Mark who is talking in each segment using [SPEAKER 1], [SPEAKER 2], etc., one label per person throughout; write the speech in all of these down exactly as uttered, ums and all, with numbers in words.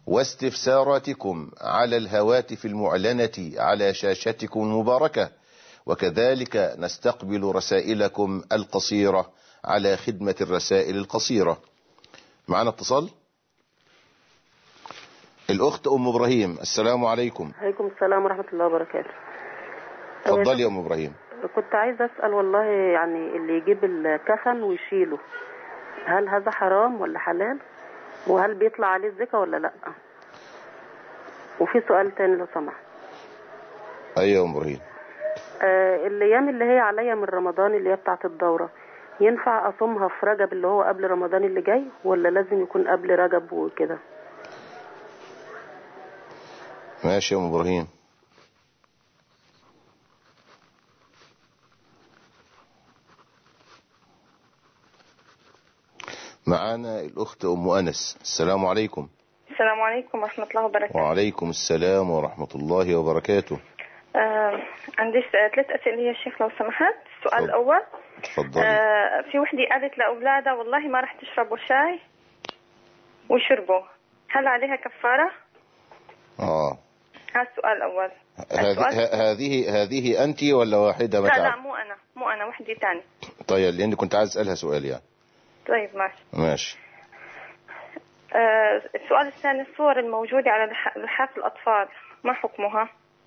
[SPEAKER 1] واستفساراتكم على الهواتف المعلنة على شاشتكم المباركة، وكذلك نستقبل رسائلكم القصيرة على خدمة الرسائل القصيرة. معنا اتصال. الأخت أم إبراهيم، السلام عليكم.
[SPEAKER 2] عليكم السلام ورحمة الله وبركاته.
[SPEAKER 1] تفضلي يا أم إبراهيم.
[SPEAKER 2] كنت عايزة أسأل والله، يعني اللي يجيب الكفن ويشيله، هل هذا حرام ولا حلال؟ وهل بيطلع عليه الزكاة ولا لا؟ وفي سؤال تاني لو سمحت.
[SPEAKER 1] أيوة يا أم إبراهيم.
[SPEAKER 2] آه الأيام اللي هي عليا من رمضان اللي هي بتاعة الدورة، ينفع أصومها في رجب اللي هو قبل رمضان اللي جاي، ولا لازم يكون قبل رجب وكده؟
[SPEAKER 1] ماشي يا أم إبراهيم. معانا الأخت أم أنس، السلام عليكم.
[SPEAKER 3] السلام عليكم ورحمة الله وبركاته.
[SPEAKER 1] وعليكم السلام ورحمة الله وبركاته.
[SPEAKER 3] آه عندي ثلاث أسئلة يا شيخ لو سمحت. السؤال الأول،
[SPEAKER 1] تفضلي.
[SPEAKER 3] آه في وحدة قالت لأولادها والله ما رح تشربوا شاي وشربوا، هل عليها كفارة؟
[SPEAKER 1] آه
[SPEAKER 3] هذا السؤال الأول.
[SPEAKER 1] هذه هذه أنت ولا واحدة؟
[SPEAKER 3] لا لا مو أنا مو أنا وحدة تانية.
[SPEAKER 1] طيب لأني كنت عايز أسألها سؤال يعني.
[SPEAKER 3] طيب ماشي
[SPEAKER 1] ماشي.
[SPEAKER 3] آه السؤال الثاني، الصور الموجودة على لحاف الأطفال ما حكمها؟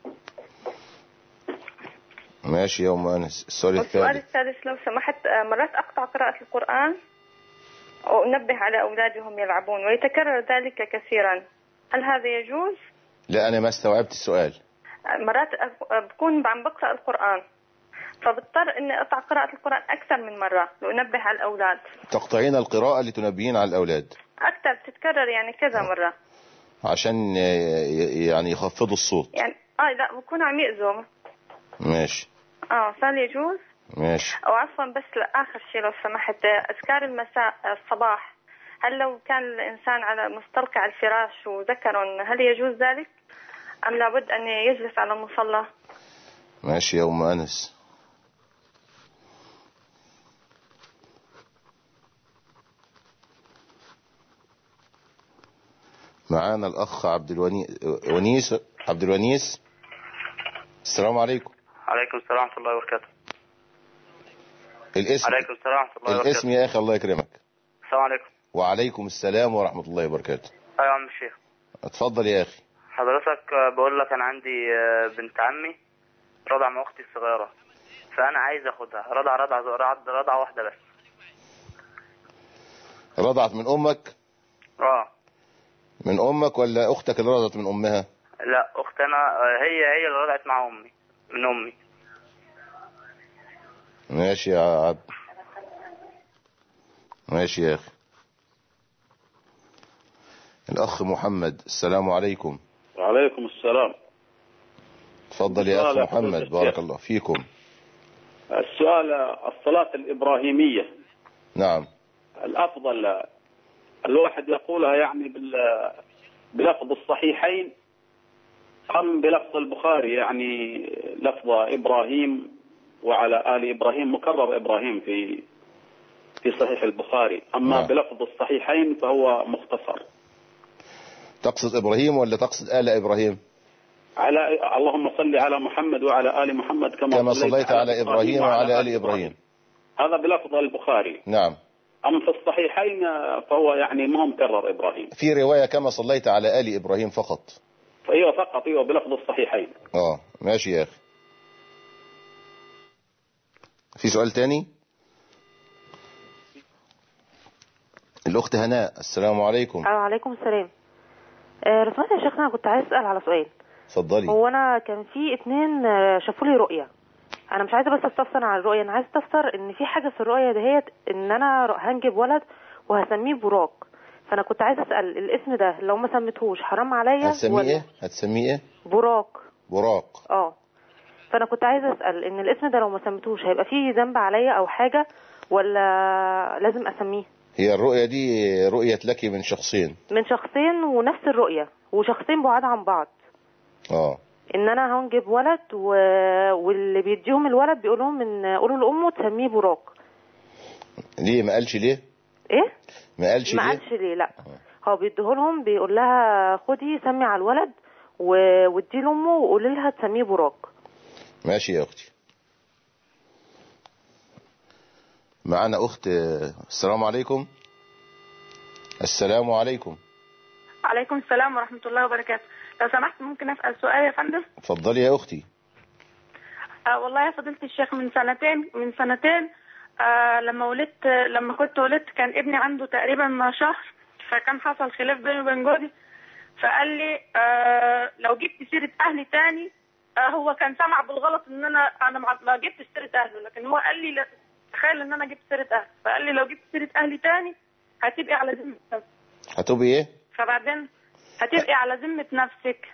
[SPEAKER 1] ماشي يا أم أنس. السؤال الثالث.
[SPEAKER 3] السؤال الثالث لو سمحت، آه مرات أقطع قراءة القرآن وأنبه على أولادي وهم يلعبون ويتكرر ذلك كثيرا، هل هذا يجوز؟
[SPEAKER 1] لا أنا ما استوعبت السؤال.
[SPEAKER 3] مرات بكون عم بقرأ القرآن فبضطر إني أقطع قراءة القرآن أكثر من مرة لأنبه على الأولاد.
[SPEAKER 1] تقطعين القراءة لتنبهين على الأولاد؟
[SPEAKER 3] أكثر، بتتكرر يعني كذا مرة
[SPEAKER 1] عشان يعني يخفضوا الصوت
[SPEAKER 3] يعني. آه لا بكون عم يأذوا.
[SPEAKER 1] ماشي.
[SPEAKER 3] آه فهل يجوز؟
[SPEAKER 1] ماشي.
[SPEAKER 3] أو عفوا بس لآخر شيء لو سمحت، أذكار المساء الصباح، هل لو كان الإنسان على مستلقى على الفراش وذكر هل يجوز ذلك أم لابد أن يجلس على المصلى؟
[SPEAKER 1] ماشي يا أم أنس. معانا الأخ عبد الونيس. عبد الونيس، السلام عليكم.
[SPEAKER 4] عليكم السلام ورحمة الله وبركاته.
[SPEAKER 1] الاسم.
[SPEAKER 4] عليكم السلام ورحمة الله وبركاته.
[SPEAKER 1] الاسم يا أخي الله يكرمك.
[SPEAKER 4] السلام عليكم.
[SPEAKER 1] وعليكم السلام ورحمة الله وبركاته.
[SPEAKER 4] أيوة يا عم الشيخ.
[SPEAKER 1] اتفضل يا أخي.
[SPEAKER 4] حضرتك بقول لك أنا عندي بنت عمي رضع مع أختي الصغيرة، فأنا عايز أخدها رضع رضع رضع رضع واحدة بس.
[SPEAKER 1] رضعت من أمك؟
[SPEAKER 4] اه
[SPEAKER 1] من أمك ولا أختك اللي رضعت من أمها؟
[SPEAKER 4] لا أختنا هي هي اللي رضعت مع أمي من أمي.
[SPEAKER 1] ماشي يا عبد. ماشي يا أخي. الأخ محمد، السلام عليكم.
[SPEAKER 5] وعليكم السلام.
[SPEAKER 1] تفضل يا أخ محمد، بارك الله فيكم.
[SPEAKER 5] السؤال، الصلاة الإبراهيمية
[SPEAKER 1] نعم
[SPEAKER 5] الأفضل الواحد يقولها يعني بلفظ الصحيحين أم بلفظ البخاري، يعني لفظ إبراهيم وعلى آل إبراهيم مكرر إبراهيم في في صحيح البخاري، أما نعم. بلفظ الصحيحين فهو مختصر.
[SPEAKER 1] تقصد إبراهيم ولا تقصد آل إبراهيم؟
[SPEAKER 5] على اللهم صل على محمد وعلى آل محمد كما,
[SPEAKER 1] كما صليت, صليت على, على إبراهيم وعلى آل إبراهيم.
[SPEAKER 5] هذا بلفظ البخاري.
[SPEAKER 1] نعم.
[SPEAKER 5] أما في الصحيحين فهو يعني ما مكرر إبراهيم.
[SPEAKER 1] في رواية كما صليت على آل إبراهيم فقط.
[SPEAKER 5] ايوه فقط، ايوه بلفظ الصحيحين.
[SPEAKER 1] اه ماشي يا اخي. في سؤال تاني؟ الاخت هناء، السلام عليكم.
[SPEAKER 2] وعليكم السلام. آه رسمت يا شيخنا، كنت عايز اسال على سؤال.
[SPEAKER 1] اتفضلي.
[SPEAKER 2] هو انا كان في اتنين شافوا لي رؤيه، انا مش عايزه بس استفسر عن الرؤيه، انا عايزه استفسر ان في حاجه في الرؤيه دهيت ان انا هنجب ولد وهسميه براق، فانا كنت عايزه اسال الاسم ده لو ما سميتهوش حرام عليا؟
[SPEAKER 1] هتسميه ايه؟ هتسميه ايه؟
[SPEAKER 2] براق.
[SPEAKER 1] براق.
[SPEAKER 2] اه فانا كنت عايزه اسال ان الاسم ده لو ما سميتهوش هيبقى فيه ذنب عليا او حاجه ولا لازم اسميه؟
[SPEAKER 1] هي الرؤيه دي رؤيه لك من شخصين.
[SPEAKER 2] من شخصين ونفس الرؤيه وشخصين بعاد عن بعض.
[SPEAKER 1] اه
[SPEAKER 2] ان انا هنجب ولد و... واللي بيديهم الولد بيقول لهم ان قولوا لامه تسميه براق.
[SPEAKER 1] ليه ما قالش ليه؟
[SPEAKER 2] ايه
[SPEAKER 1] ما قالش
[SPEAKER 2] ما
[SPEAKER 1] ليه؟
[SPEAKER 2] قالش ليه لا. هو بيديهولهم، بيقول لها خدي سمي على الولد وادي لامه وقولي لها تسميه براق.
[SPEAKER 1] ماشي يا اختي. معانا اخت. السلام عليكم. السلام عليكم.
[SPEAKER 6] عليكم السلام ورحمة الله وبركاته. لو سمحت ممكن أسأل سؤال يا فندم؟
[SPEAKER 1] اتفضلي يا اختي.
[SPEAKER 6] آه والله يا فضيلة الشيخ، من سنتين من سنتين آه لما ولدت لما كنت ولدت كان ابني عنده تقريبا شهر، فكان حصل خلاف بيني وبين جوزي، فقال لي آه لو جبت سيرة أهلي تاني، آه هو كان سمع بالغلط إن أنا أنا ما جبت سيرة أهله، لكن هو قال لي لا تخيل إن أنا جبت سيرة أهله، فقال لي لو جبت سيرة أهلي تاني هتبقي على ذمة نفسك.
[SPEAKER 1] هتبقي إيه؟
[SPEAKER 6] فبعدين هتبقي على ذمة نفسك.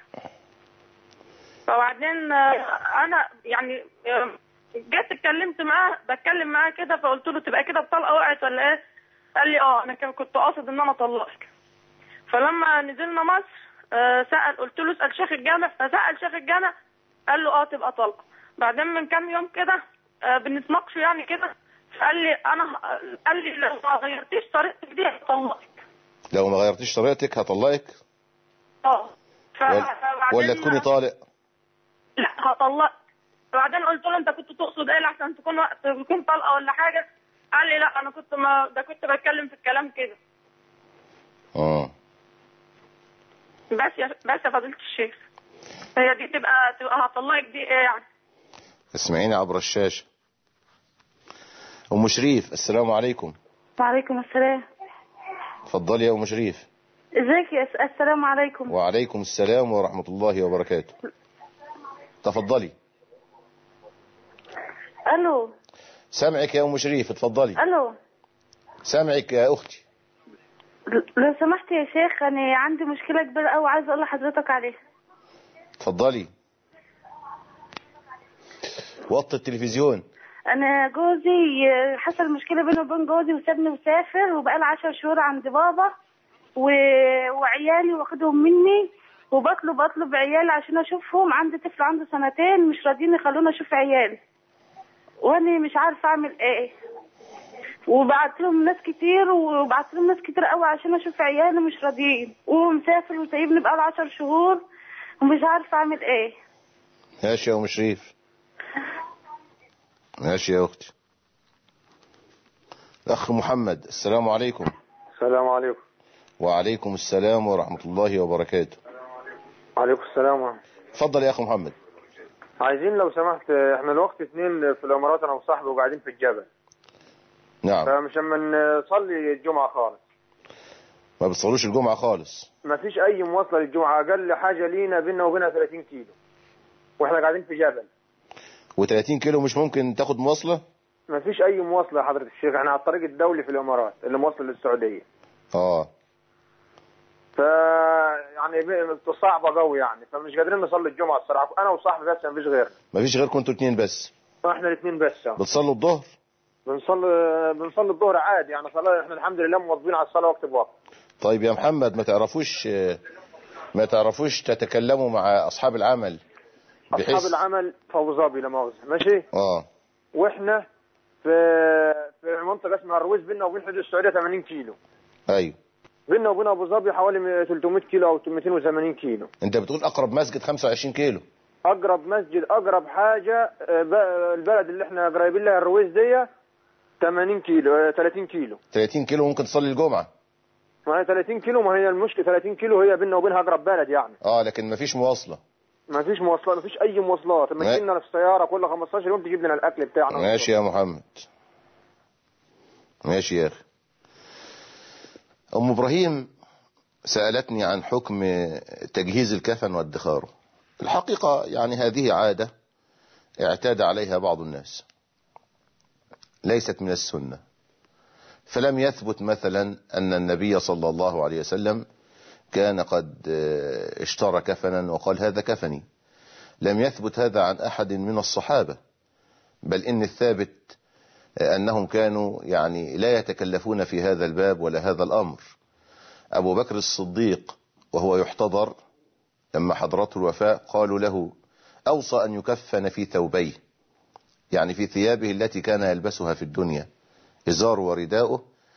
[SPEAKER 6] فبعدين انا يعني جيت اتكلمت معاه، بتكلم معاه كده، فقلت له تبقى كده الطلقه وقعت ولا ايه؟ قال لي اه انا كنت قاصد ان انا اطلقك. فلما نزلنا مصر سال، قلت له اسال شيخ الجامع، فسال شيخ الجامع قال له اه تبقى طلقه. بعدين من كام يوم كده بنتناقش يعني كده، فقال لي انا قال لي لو ما غيرتيش طريقتك دي هطلقك.
[SPEAKER 1] لو ما غيرتيش طريقتك هطلقك؟
[SPEAKER 6] اه.
[SPEAKER 1] ولا تكوني طالق؟
[SPEAKER 6] لا هطلق. بعدين قلت له انت كنت تقصد ايه عشان تكون تكون طلقه ولا حاجه؟ قال لي لا انا كنت ما ده كنت بتكلم في الكلام كده.
[SPEAKER 1] اه
[SPEAKER 6] بس يا بس يا فضيله الشيخ، هي دي تبقى تبقى هطلقك دي ايه يعني؟
[SPEAKER 1] اسمعيني عبر الشاشه. ام شريف السلام عليكم.
[SPEAKER 7] وعليكم السلام.
[SPEAKER 1] اتفضلي يا ام شريف.
[SPEAKER 7] ازيك يا السلام عليكم.
[SPEAKER 1] وعليكم السلام ورحمه الله وبركاته. تفضلي.
[SPEAKER 7] الو.
[SPEAKER 1] سامعك يا ام شريف، اتفضلي.
[SPEAKER 7] الو.
[SPEAKER 1] سامعك يا اختي.
[SPEAKER 7] لو سمحت يا شيخ، انا عندي مشكله كبيره قوي عايزه اقول لحضرتك عليها.
[SPEAKER 1] اتفضلي. وطي التلفزيون.
[SPEAKER 7] انا جوزي حصل مشكله بينه وبين جوزي وسابني وسافر، وبقالي عشر شهور عند بابا و... وعيالي واخدهم مني، وبطلب اطلب عيالي عشان اشوفهم. عندي طفل عنده سنتين مش راضيين يخلوني اشوف عيالي، وانا مش عارفه اعمل ايه. وبعت لهم ناس كتير وبعت لهم ناس كتير قوي عشان اشوف عيالي مش راضيين، وهو مسافر وسايبني بقاله عشر شهور ومش عارفه اعمل ايه.
[SPEAKER 1] ماشي يا ام شريف. ماشي يا اختي. الاخ محمد السلام عليكم.
[SPEAKER 8] السلام عليكم.
[SPEAKER 1] وعليكم السلام ورحمة الله وبركاته.
[SPEAKER 8] وعليكم السلام ورحمة.
[SPEAKER 1] اتفضل يا اخ محمد.
[SPEAKER 8] عايزين لو سمحت، احنا الوقت اثنين في الامارات انا وصاحبي وقاعدين في الجبل.
[SPEAKER 1] نعم.
[SPEAKER 8] فمش اما نصلي الجمعة خالص.
[SPEAKER 1] ما بتصلوش الجمعة خالص؟
[SPEAKER 8] ما فيش اي مواصلة للجمعة، اقل حاجة لينا بيننا وبينها ثلاثين كيلو. واحنا قاعدين في جبل.
[SPEAKER 1] وثلاثين كيلو مش ممكن تاخد مواصلة؟
[SPEAKER 8] ما فيش اي مواصلة يا حضرة الشيخ، احنا على الطريق الدولي في الامارات اللي موصل للسعودية.
[SPEAKER 1] اه.
[SPEAKER 8] ف يعني صعبة قوي يعني، فمش قادرين نصلي الجمعة الصراحة، انا وصاحبي بس ما فيش غيرنا.
[SPEAKER 1] ما فيش غيركم انتوا اثنين بس؟
[SPEAKER 8] احنا الاثنين بس.
[SPEAKER 1] بتصلوا الظهر؟
[SPEAKER 8] بنصلي بنصلي الظهر عادي يعني، صلاة احنا الحمد لله موظفين على الصلاة وقت بوقت.
[SPEAKER 1] طيب يا محمد، ما تعرفوش ما تعرفوش تتكلموا مع اصحاب العمل
[SPEAKER 8] بحيث اصحاب العمل في ابو ظبي لا مؤاخذة، ماشي؟
[SPEAKER 1] اه.
[SPEAKER 8] واحنا في في منطقة اسمها الرويس، بيننا وبين حدود السعودية ثمانين كيلو.
[SPEAKER 1] ايوه.
[SPEAKER 8] بيننا وبين ابو ظبي حوالي ثلاثمائة كيلو او مئتين وثمانين كيلو.
[SPEAKER 1] انت بتقول اقرب مسجد خمسة وعشرين كيلو؟
[SPEAKER 8] اقرب مسجد اقرب حاجة البلد اللي احنا قريبين لها الرويس دي ثمانين كيلو ثلاثين كيلو.
[SPEAKER 1] ثلاثين كيلو ممكن تصلي الجمعة؟
[SPEAKER 8] ما هي ثلاثين كيلو، ما هي المشكلة ثلاثين كيلو هي بيننا وبينها اقرب بلد يعني.
[SPEAKER 1] اه لكن ما فيش مواصلة.
[SPEAKER 8] ما فيش مواصلات، ما فيش اي مواصلات، ماشيين في السيارة كل خمستاشر يوم تجيب لنا الاكل بتاعنا.
[SPEAKER 1] ماشي يا محمد. ماشي يا اخي. ام ابراهيم سألتني عن حكم تجهيز الكفن وادخاره. الحقيقة يعني هذه عادة اعتاد عليها بعض الناس، ليست من السنة. فلم يثبت مثلا أن النبي صلى الله عليه وسلم كان قد اشترى كفنا وقال هذا كفني. لم يثبت هذا عن أحد من الصحابة، بل إن الثابت أنهم كانوا يعني لا يتكلفون في هذا الباب ولا هذا الأمر. أبو بكر الصديق وهو يحتضر لما حضرته الوفاة قالوا له أوصى أن يكفن في ثوبيه، يعني في ثيابه التي كان يلبسها في الدنيا، إزار ورداؤه،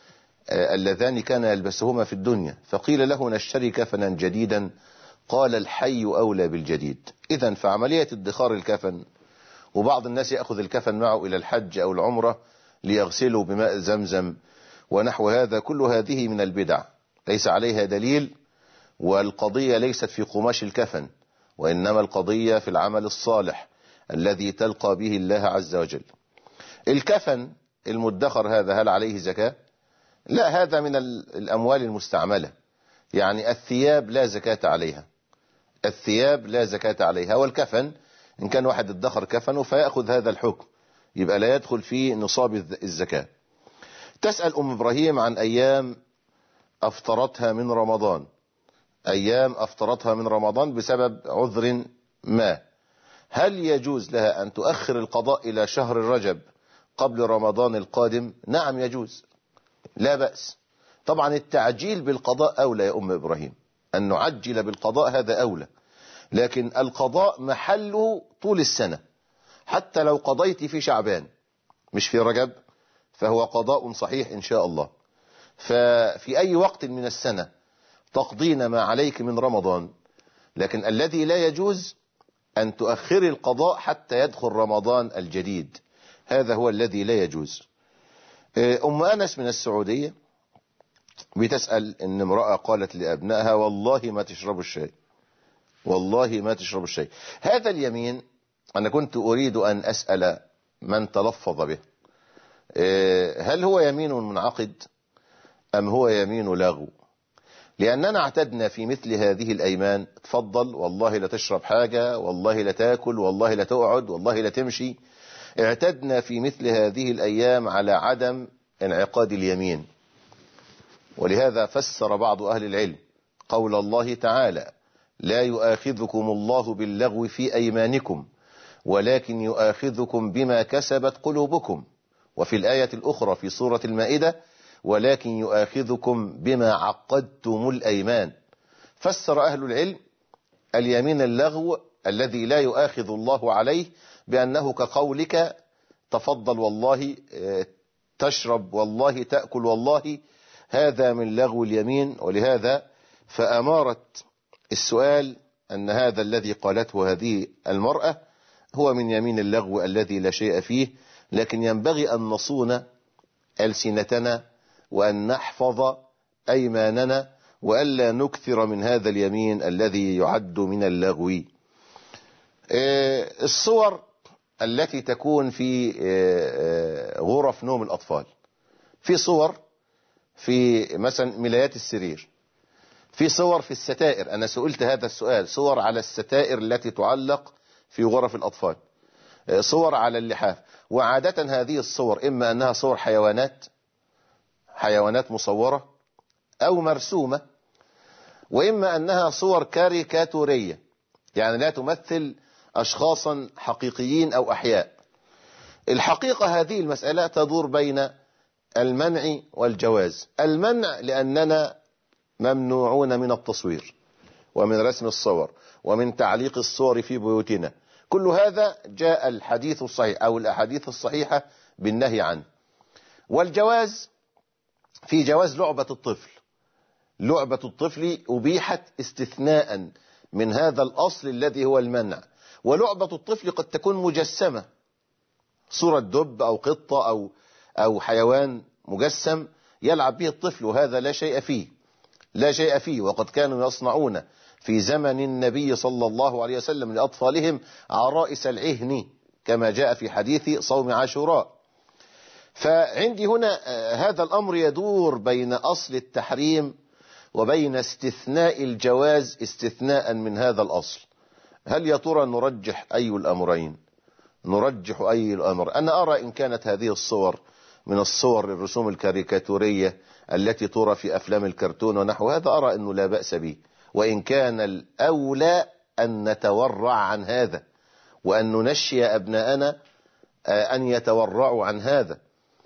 [SPEAKER 1] اللذان كان يلبسهما في الدنيا، فقيل له نشتري كفنا جديدا، قال الحي أولى بالجديد. إذن فعملية ادخار الكفن، وبعض الناس يأخذ الكفن معه إلى الحج أو العمرة ليغسله بماء زمزم ونحو هذا، كل هذه من البدع ليس عليها دليل، والقضية ليست في قماش الكفن، وإنما القضية في العمل الصالح الذي تلقى به الله عز وجل. الكفن المدخر هذا هل عليه زكاة؟ لا، هذا من الأموال المستعملة، يعني الثياب لا زكاة عليها، الثياب لا زكاة عليها، والكفن إن كان واحد ادخر كفنه فيأخذ هذا الحكم، يبقى لا يدخل في نصاب الزكاة. تسأل أم إبراهيم عن أيام أفطرتها من رمضان، أيام أفطرتها من رمضان بسبب عذر ما، هل يجوز لها أن تؤخر القضاء إلى شهر رجب قبل رمضان القادم؟ نعم يجوز، لا بأس. طبعا التعجيل بالقضاء أولى يا أم إبراهيم، أن نعجل بالقضاء هذا أولى، لكن القضاء محله طول السنة، حتى لو قضيت في شعبان مش في رجب فهو قضاء صحيح إن شاء الله. ففي أي وقت من السنة تقضين ما عليك من رمضان، لكن الذي لا يجوز أن تؤخر القضاء حتى يدخل رمضان الجديد، هذا هو الذي لا يجوز. أم أنس من السعودية بتسأل إن امرأة قالت لأبنائها والله ما تشربوا الشاي، والله ما تشربوا الشاي. هذا اليمين أنا كنت أريد أن أسأل من تلفظ به، هل هو يمين منعقد أم هو يمين لغو؟ لأننا اعتدنا في مثل هذه الأيمان، تفضل والله لا تشرب حاجة، والله لا تأكل، والله لا تقعد، والله لا تمشي، اعتدنا في مثل هذه الأيام على عدم انعقاد اليمين. ولهذا فسر بعض أهل العلم قول الله تعالى لا يؤاخذكم الله باللغو في أيمانكم ولكن يؤاخذكم بما كسبت قلوبكم، وفي الآية الأخرى في سورة المائدة ولكن يؤاخذكم بما عقدتم الأيمان. فسر أهل العلم اليمين اللغو الذي لا يؤاخذ الله عليه بأنه كقولك تفضل والله تشرب والله تأكل والله، هذا من لغو اليمين. ولهذا فأمارت السؤال أن هذا الذي قالته هذه المرأة هو من يمين اللغو الذي لا شيء فيه، لكن ينبغي أن نصون ألسنتنا وأن نحفظ أيماننا وألا نكثر من هذا اليمين الذي يعد من اللغو. الصور التي تكون في غرف نوم الأطفال، في صور في مثلا ملايات السرير، في صور في الستائر، أنا سئلت هذا السؤال، صور على الستائر التي تعلق في غرف الأطفال، صور على اللحاف. وعادة هذه الصور إما أنها صور حيوانات، حيوانات مصورة أو مرسومة، وإما أنها صور كاريكاتورية يعني لا تمثل أشخاصا حقيقيين أو أحياء. الحقيقة هذه المسألة تدور بين المنع والجواز. المنع لأننا ممنوعون من التصوير ومن رسم الصور ومن تعليق الصور في بيوتنا، كل هذا جاء الحديث الصحيح أو الأحاديث الصحيحة بالنهي عنه. والجواز في جواز لعبة الطفل، لعبة الطفل أبيحت استثناء من هذا الأصل الذي هو المنع. ولعبة الطفل قد تكون مجسمة، صورة دب أو قطة أو أو حيوان مجسم يلعب به الطفل، وهذا لا شيء فيه، لا شيء فيه. وقد كانوا يصنعون في زمن النبي صلى الله عليه وسلم لأطفالهم عرائس العهن كما جاء في حديث صوم عاشوراء. فعندي هنا هذا الأمر يدور بين أصل التحريم وبين استثناء الجواز استثناء من هذا الأصل. هل يا ترى نرجح أي الأمرين؟ نرجح أي الأمر؟ أنا أرى إن كانت هذه الصور من الصور الرسوم الكاريكاتورية التي ترى في أفلام الكرتون ونحو هذا، أرى أنه لا بأس به، وإن كان الأولى أن نتورع عن هذا وأن ننشي أبناءنا أن يتورعوا عن هذا.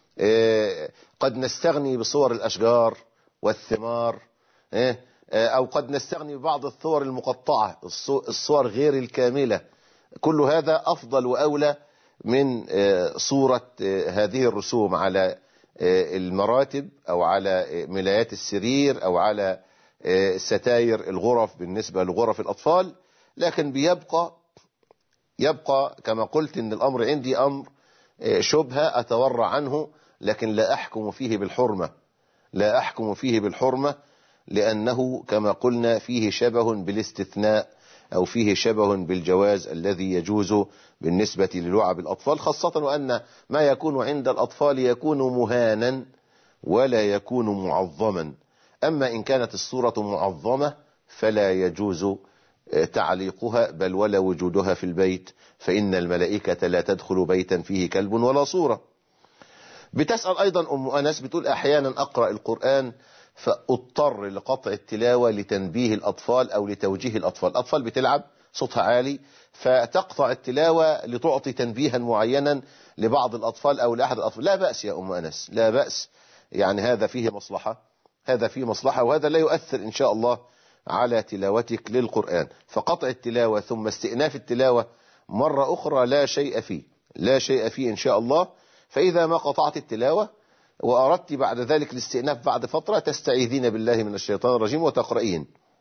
[SPEAKER 1] قد نستغني بصور الأشجار والثمار، أو قد نستغني ببعض الصور المقطعة، الصور غير الكاملة، كل هذا أفضل وأولى من صورة هذه الرسوم على المراتب أو على ملايات السرير أو على ستاير الغرف بالنسبة لغرف الأطفال، لكن بيبقى يبقى كما قلت إن الأمر عندي أمر شبهة أتورع عنه، لكن لا أحكم فيه بالحرمة لا أحكم فيه بالحرمة لأنه كما قلنا فيه شبه بالاستثناء أو فيه شبه بالجواز الذي يجوز بالنسبة للعب الأطفال، خاصة وأن ما يكون عند الأطفال يكون مهانا ولا يكون معظما. أما إن كانت الصورة معظمة فلا يجوز تعليقها بل ولا وجودها في البيت، فإن الملائكة لا تدخل بيتا فيه كلب ولا صورة. بتسأل أيضا أم أنس بتقول أحيانا أقرأ القرآن فاضطر لقطع التلاوة لتنبيه الأطفال أو لتوجيه الأطفال، الأطفال بتلعب صوتها عالي فتقطع التلاوة لتعطي تنبيها معينا لبعض الأطفال أو لأحد الأطفال. لا بأس يا أم أنس، لا بأس، يعني هذا فيه مصلحة هذا فيه مصلحة وهذا لا يؤثر إن شاء الله على تلاوتك للقرآن. فقطع التلاوة ثم استئناف التلاوة مرة أخرى لا شيء فيه لا شيء فيه إن شاء الله. فإذا ما قطعت التلاوة وأردت بعد ذلك الاستئناف بعد فترة تستعيذين بالله من الشيطان الرجيم وتقرئين.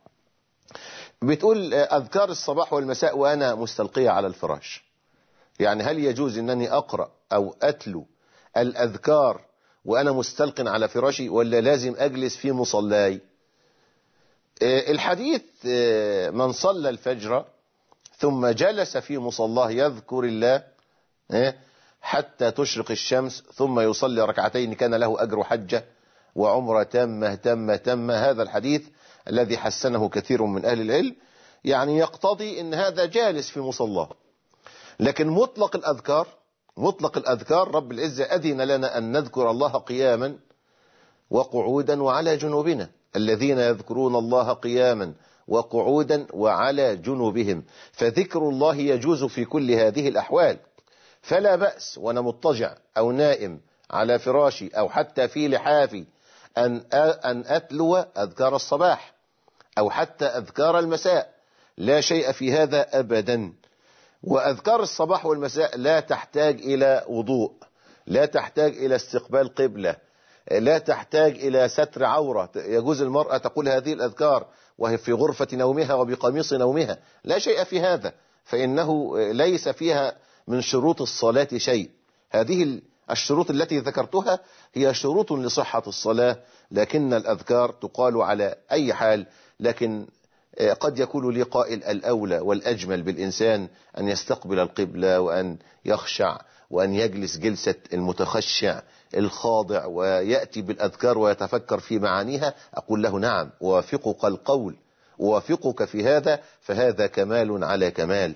[SPEAKER 1] بتقول أذكار الصباح والمساء وأنا مستلقية على الفراش، يعني هل يجوز أنني أقرأ أو أتلو الأذكار وأنا مستلق على فراشي ولا لازم أجلس في مصلاي؟ الحديث من صلى الفجر ثم جلس في مصلاه يذكر الله حتى تشرق الشمس ثم يصلي ركعتين كان له أجر حجة وعمرة تامة تامة تامة. هذا الحديث الذي حسنه كثير من أهل العلم يعني يقتضي أن هذا جالس في مصلاه. لكن مطلق الأذكار مطلق الأذكار رب العزة أذن لنا أن نذكر الله قياما وقعودا وعلى جنوبنا، الذين يذكرون الله قياما وقعودا وعلى جنوبهم، فذكر الله يجوز في كل هذه الأحوال. فلا بأس وأنا مضطجع أو نائم على فراشي أو حتى في لحافي أن أن أتلو أذكار الصباح أو حتى أذكار المساء، لا شيء في هذا أبدا. وأذكار الصباح والمساء لا تحتاج إلى وضوء، لا تحتاج إلى استقبال قبلة، لا تحتاج إلى ستر عورة. يجوز المرأة تقول هذه الأذكار وهي في غرفة نومها وبقميص نومها، لا شيء في هذا، فإنه ليس فيها من شروط الصلاة شيء. هذه الشروط التي ذكرتها هي شروط لصحة الصلاة، لكن الأذكار تقال على أي حال. لكن قد يكون لي قائل الأولى والأجمل بالإنسان أن يستقبل القبلة وأن يخشع وأن يجلس جلسة المتخشع الخاضع ويأتي بالأذكار ويتفكر في معانيها. أقول له نعم، وافقك القول، وافقك في هذا، فهذا كمال على كمال.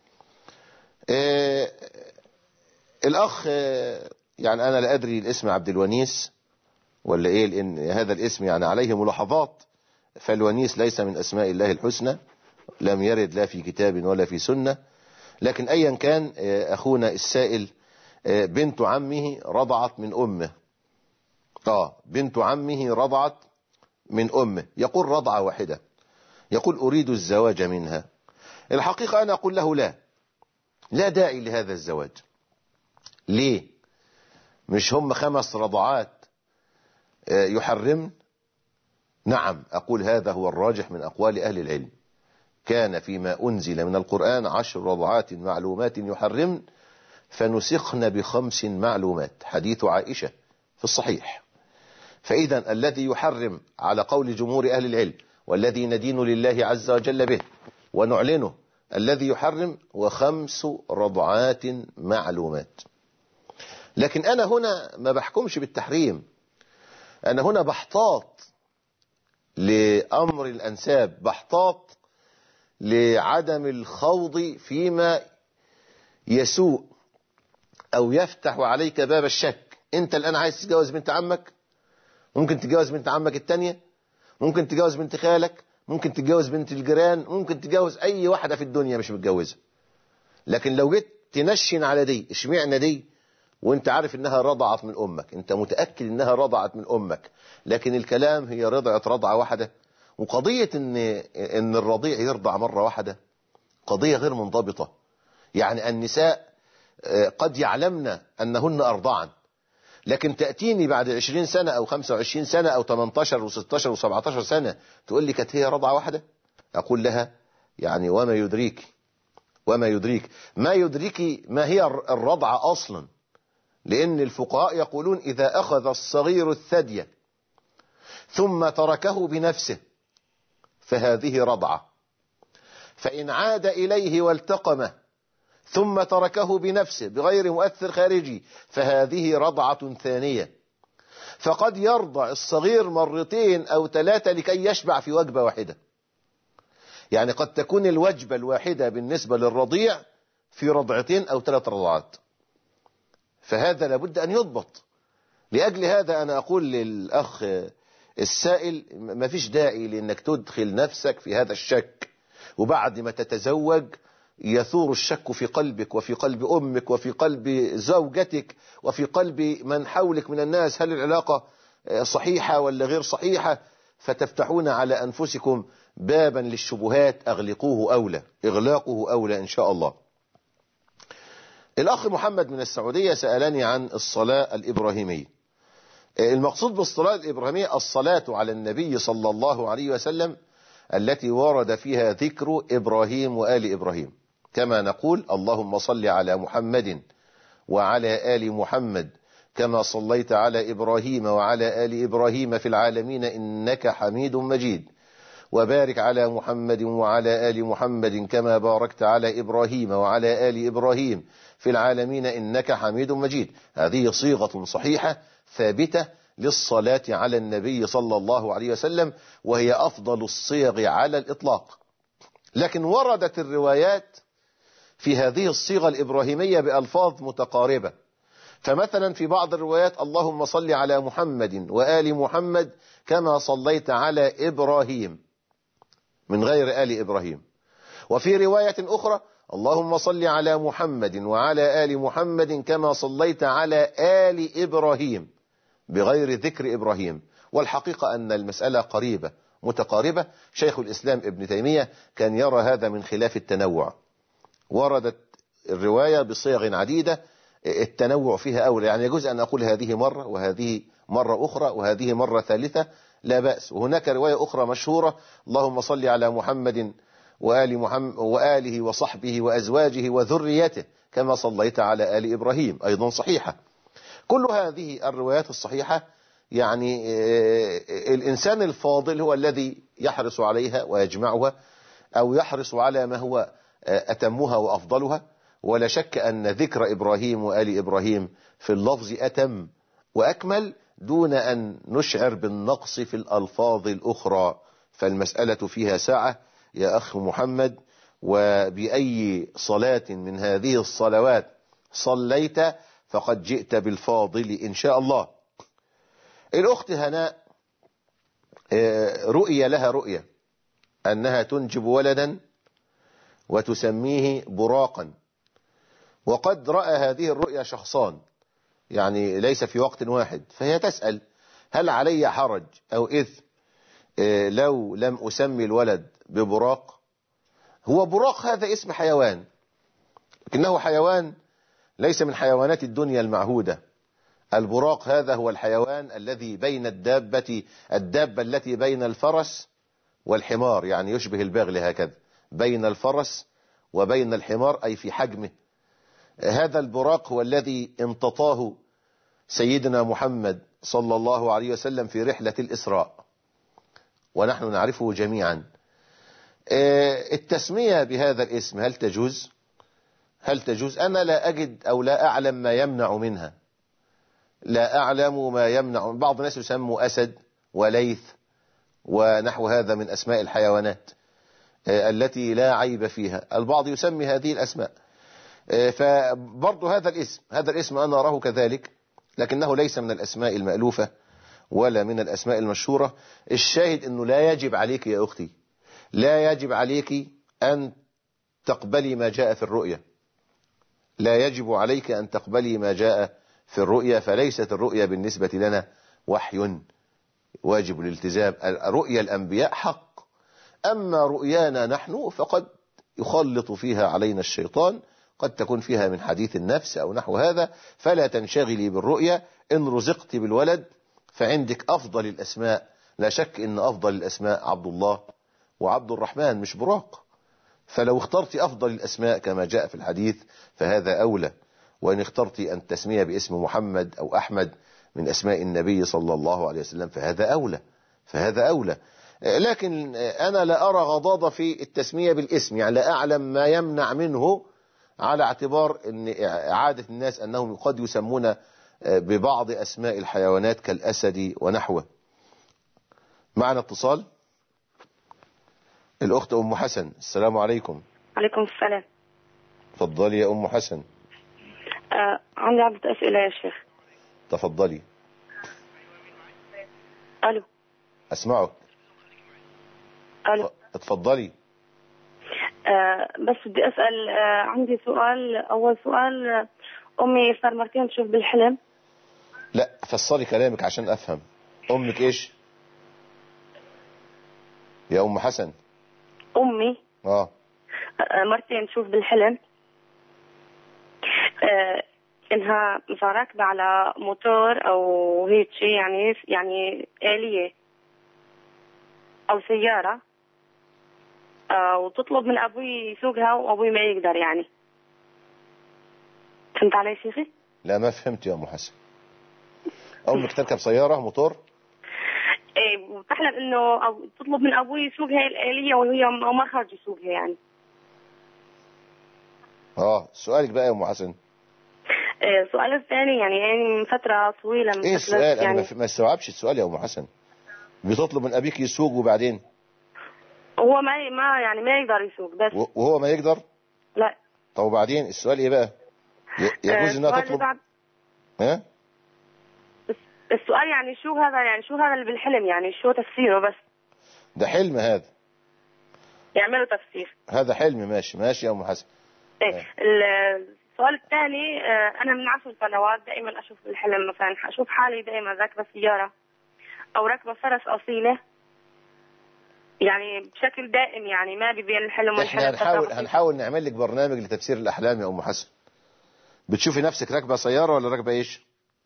[SPEAKER 1] إيه الأخ يعني أنا لا أدري الاسم عبد الونيس ولا إيه، لأن هذا الاسم يعني عليه ملاحظات، فالونيس ليس من أسماء الله الحسنى، لم يرد لا في كتاب ولا في سنة. لكن أيا كان أخونا السائل بنت عمه رضعت من أمه آه بنت عمه رضعت من أمه، يقول رضعة واحدة، يقول أريد الزواج منها. الحقيقة أنا أقول له لا لا داعي لهذا الزواج. ليه؟ مش هم خمس رضعات يحرمن؟ نعم، أقول هذا هو الراجح من أقوال أهل العلم. كان فيما أنزل من القرآن عشر رضعات معلومات يحرمن فنسخن بخمس معلومات، حديث عائشة في الصحيح. فإذا الذي يحرم على قول جمهور أهل العلم والذي ندين لله عز وجل به ونعلنه، الذي يحرم وخمس رضعات معلومات. لكن أنا هنا ما بحكمش بالتحريم، أنا هنا بحتاط لأمر الأنساب، بحتاط لعدم الخوض فيما يسوء أو يفتح عليك باب الشك. أنت الآن عايز تتجوز بنت عمك، ممكن تتجوز بنت عمك التانية، ممكن تتجوز بنت خالك، ممكن تتجوز بنت الجيران، ممكن تتجوز أي واحدة في الدنيا مش متجوزة. لكن لو جيت تنشن على دي، اشمعنى دي وانت عارف انها رضعت من امك، انت متأكد انها رضعت من امك، لكن الكلام هي رضعت رضعة واحدة. وقضية ان ان الرضيع يرضع مرة واحدة قضية غير منضبطة. يعني النساء قد يعلمن انهن ارضعن، لكن تأتيني بعد عشرين سنة أو خمسة وعشرين سنة أو ثمانية عشر وستة عشر وسبعة عشر سنة تقول لي كانت هي رضعة واحدة، أقول لها يعني وما يدريك وما يدريك ما يدريك ما هي الرضعة أصلا. لأن الفقهاء يقولون إذا أخذ الصغير الثدي ثم تركه بنفسه فهذه رضعة، فإن عاد إليه والتقمه ثم تركه بنفسه بغير مؤثر خارجي فهذه رضعة ثانية. فقد يرضع الصغير مرتين أو ثلاثة لكي يشبع في وجبة واحدة. يعني قد تكون الوجبة الواحدة بالنسبة للرضيع في رضعتين أو ثلاث رضعات، فهذا لابد أن يضبط. لأجل هذا أنا أقول للأخ السائل ما فيش داعي لأنك تدخل نفسك في هذا الشك، وبعد ما تتزوج يثور الشك في قلبك وفي قلب أمك وفي قلب زوجتك وفي قلب من حولك من الناس، هل العلاقة صحيحة ولا غير صحيحة؟ فتفتحون على أنفسكم بابا للشبهات. أغلقوه أولى، إغلاقه أولى إن شاء الله. الأخ محمد من السعودية سألني عن الصلاة الإبراهيمية. المقصود بالصلاة الإبراهيمية الصلاة على النبي صلى الله عليه وسلم التي ورد فيها ذكر إبراهيم وآل إبراهيم، كما نقول اللهم صل على محمد وعلى آل محمد كما صليت على إبراهيم وعلى آل إبراهيم في العالمين إنك حميد مجيد، وبارك على محمد وعلى آل محمد كما باركت على إبراهيم وعلى آل إبراهيم في العالمين إنك حميد مجيد. هذه صيغة صحيحة ثابتة للصلاة على النبي صلى الله عليه وسلم، وهي أفضل الصيغ على الإطلاق. لكن وردت الروايات في هذه الصيغة الإبراهيمية بألفاظ متقاربة. فمثلا في بعض الروايات اللهم صل على محمد وآل محمد كما صليت على إبراهيم من غير آل إبراهيم. وفي رواية أخرى اللهم صل على محمد وعلى آل محمد كما صليت على آل إبراهيم بغير ذكر إبراهيم. والحقيقة أن المسألة قريبة متقاربة. شيخ الإسلام ابن تيمية كان يرى هذا من خلاف التنوع. وردت الرواية بصيغ عديدة، التنوع فيها أولى، يعني يجوز أن أقول هذه مرة وهذه مرة أخرى وهذه مرة ثالثة لا بأس. وهناك رواية أخرى مشهورة اللهم صل على محمد وآل محمد وآله وصحبه وأزواجه وذريته كما صليت على آل إبراهيم، أيضا صحيحة. كل هذه الروايات الصحيحة يعني الإنسان الفاضل هو الذي يحرص عليها ويجمعها، أو يحرص على ما هو أتمها وأفضلها. ولا شك أن ذكر إبراهيم وآل إبراهيم في اللفظ أتم وأكمل دون أن نشعر بالنقص في الألفاظ الأخرى. فالمسألة فيها ساعة يا أخ محمد، وبأي صلاة من هذه الصلوات صليت فقد جئت بالفاضل إن شاء الله. الأخت هناء رؤية لها رؤية أنها تنجب ولدا وتسميه براقا، وقد رأى هذه الرؤيا شخصان يعني ليس في وقت واحد. فهي تسأل هل علي حرج أو إثم لو لم أسمي الولد ببراق؟ هو براق هذا اسم حيوان، لكنه حيوان ليس من حيوانات الدنيا المعهودة. البراق هذا هو الحيوان الذي بين الدابة الدابة التي بين الفرس والحمار، يعني يشبه البغل هكذا بين الفرس وبين الحمار أي في حجمه. هذا البراق هو الذي امتطاه سيدنا محمد صلى الله عليه وسلم في رحلة الإسراء، ونحن نعرفه جميعا. التسمية بهذا الاسم هل تجوز؟ هل تجوز؟ أنا لا أجد أو لا أعلم ما يمنع منها، لا أعلم ما يمنع. بعض الناس يسموا أسد وليث ونحو هذا من أسماء الحيوانات التي لا عيب فيها. البعض يسمي هذه الأسماء. فبرضو هذا الاسم هذا الاسم أنا أراه كذلك، لكنه ليس من الأسماء المألوفة ولا من الأسماء المشهورة. الشاهد أنه لا يجب عليك يا أختي، لا يجب عليك أن تقبلي ما جاء في الرؤية، لا يجب عليك أن تقبلي ما جاء في الرؤية. فليست الرؤية بالنسبة لنا وحي واجب الالتزام. رؤيا الأنبياء حق، أما رؤيانا نحن فقد يخلط فيها علينا الشيطان، قد تكون فيها من حديث النفس أو نحو هذا، فلا تنشغلي بالرؤية. إن رزقت بالولد فعندك أفضل الأسماء، لا شك إن أفضل الأسماء عبد الله وعبد الرحمن مش براق، فلو اخترت أفضل الأسماء كما جاء في الحديث فهذا أولى. وإن اخترت أن تسمية باسم محمد أو أحمد من أسماء النبي صلى الله عليه وسلم فهذا أولى فهذا أولى لكن أنا لا أرى غضاضة في التسمية بالاسم، يعني لا أعلم ما يمنع منه، على اعتبار أن عادة الناس أنهم قد يسمون ببعض أسماء الحيوانات كالأسد ونحوه. معنا اتصال، الأخت أم حسن. السلام عليكم.
[SPEAKER 9] عليكم السلام.
[SPEAKER 1] تفضلي يا أم حسن.
[SPEAKER 9] آه عندي عدة أسئلة يا شيخ.
[SPEAKER 1] تفضلي.
[SPEAKER 9] ألو.
[SPEAKER 1] أسمعك.
[SPEAKER 9] ألو.
[SPEAKER 1] تفضلي.
[SPEAKER 9] آه بس بدي أسأل، آه عندي سؤال. أول سؤال، آه أمي صار مرتين تشوف بالحلم.
[SPEAKER 1] لا فصلي كلامك عشان أفهم. أمك إيش يا أم حسن؟
[SPEAKER 9] أمي
[SPEAKER 1] آه
[SPEAKER 9] آه مرتين تشوف بالحلم آه إنها مثلا راكبة على موتور أو هيك شيء، يعني يعني آلية أو سيارة، آه وتطلب من أبوي يسوقها وأبوي ما يقدر. يعني فهمت علي شيخي؟
[SPEAKER 1] لا ما فهمت يا أم حسن. أمك تركب سيارة موتور؟
[SPEAKER 9] ايه، وتحلم انه أو تطلب من ابوي يسوق هاي الآلية وهي ما خرج يسوقها يعني.
[SPEAKER 1] اه سؤالك بقى يا أم حسن.
[SPEAKER 9] إيه السؤال الثاني، يعني يعني من فترة طويلة من
[SPEAKER 1] ايه السؤال؟
[SPEAKER 9] يعني
[SPEAKER 1] انا ما استوعبش السؤال يا أم حسن. بتطلب من ابيك يسوق وبعدين
[SPEAKER 9] هو ما ما يعني ما يقدر يسوق بس.
[SPEAKER 1] وهو ما يقدر؟
[SPEAKER 9] لا.
[SPEAKER 1] طب وبعدين السؤال ايه بقى؟ يجوز انها تطلب؟
[SPEAKER 9] بعد...
[SPEAKER 1] ها
[SPEAKER 9] السؤال يعني شو هذا، يعني شو هذا اللي بالحلم، يعني شو تفسيره بس؟
[SPEAKER 1] ده حلم هذا.
[SPEAKER 9] يعملوا تفسير.
[SPEAKER 1] هذا حلم. ماشي ماشي يا أم حسن.
[SPEAKER 9] ايه آه. السؤال الثاني، انا من عشر سنوات دائما اشوف بالحلم مثلا اشوف حالي دائما راكبة سيارة او راكبة فرس اصيلة، يعني بشكل دائم، يعني ما بين الحلم والحلم.
[SPEAKER 1] احنا هنحاول هنحاول نعمل لك برنامج لتفسير الاحلام يا أم حسن. بتشوفي نفسك راكبة سيارة ولا راكبة ايش؟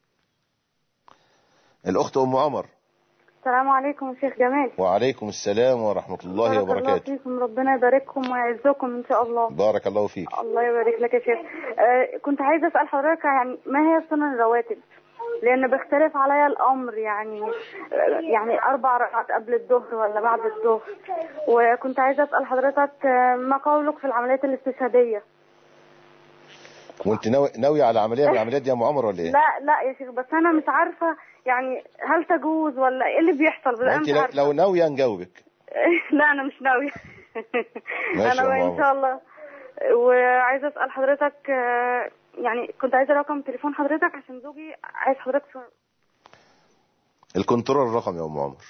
[SPEAKER 1] الأخت أم عمر.
[SPEAKER 7] السلام عليكم يا شيخ جمال.
[SPEAKER 1] وعليكم السلام ورحمة الله وبركاته.
[SPEAKER 7] بارك الله فيكم، ربنا يبارككم ويعزكم إن شاء الله.
[SPEAKER 1] بارك الله فيك.
[SPEAKER 7] الله يبارك لك يا شيخ. آه كنت عايزة أسأل حضرتك يعني ما هي سنن الرواتب؟ لأن بيختلف عليا الأمر، يعني آه يعني أربع ركعات قبل الظهر ولا بعد الظهر. وكنت عايزة أسأل حضرتك آه ما قولك في العمليات الاستشهادية؟
[SPEAKER 1] وانت ناوي ناوي على عمليه من العمليات دي يا ام عمر ولا ايه؟
[SPEAKER 7] لا لا يا شيخ، بس انا مش عارفه يعني هل تجوز ولا ايه اللي بيحصل.
[SPEAKER 1] انت لو, لو ناويه نجاوبك.
[SPEAKER 7] لا انا مش ناويه. انا ان شاء الله. وعايزه اسال حضرتك، يعني كنت عايزه رقم تليفون حضرتك عشان زوجي عايز حضرتك في
[SPEAKER 1] الكنترول الرقم يا ام عمر.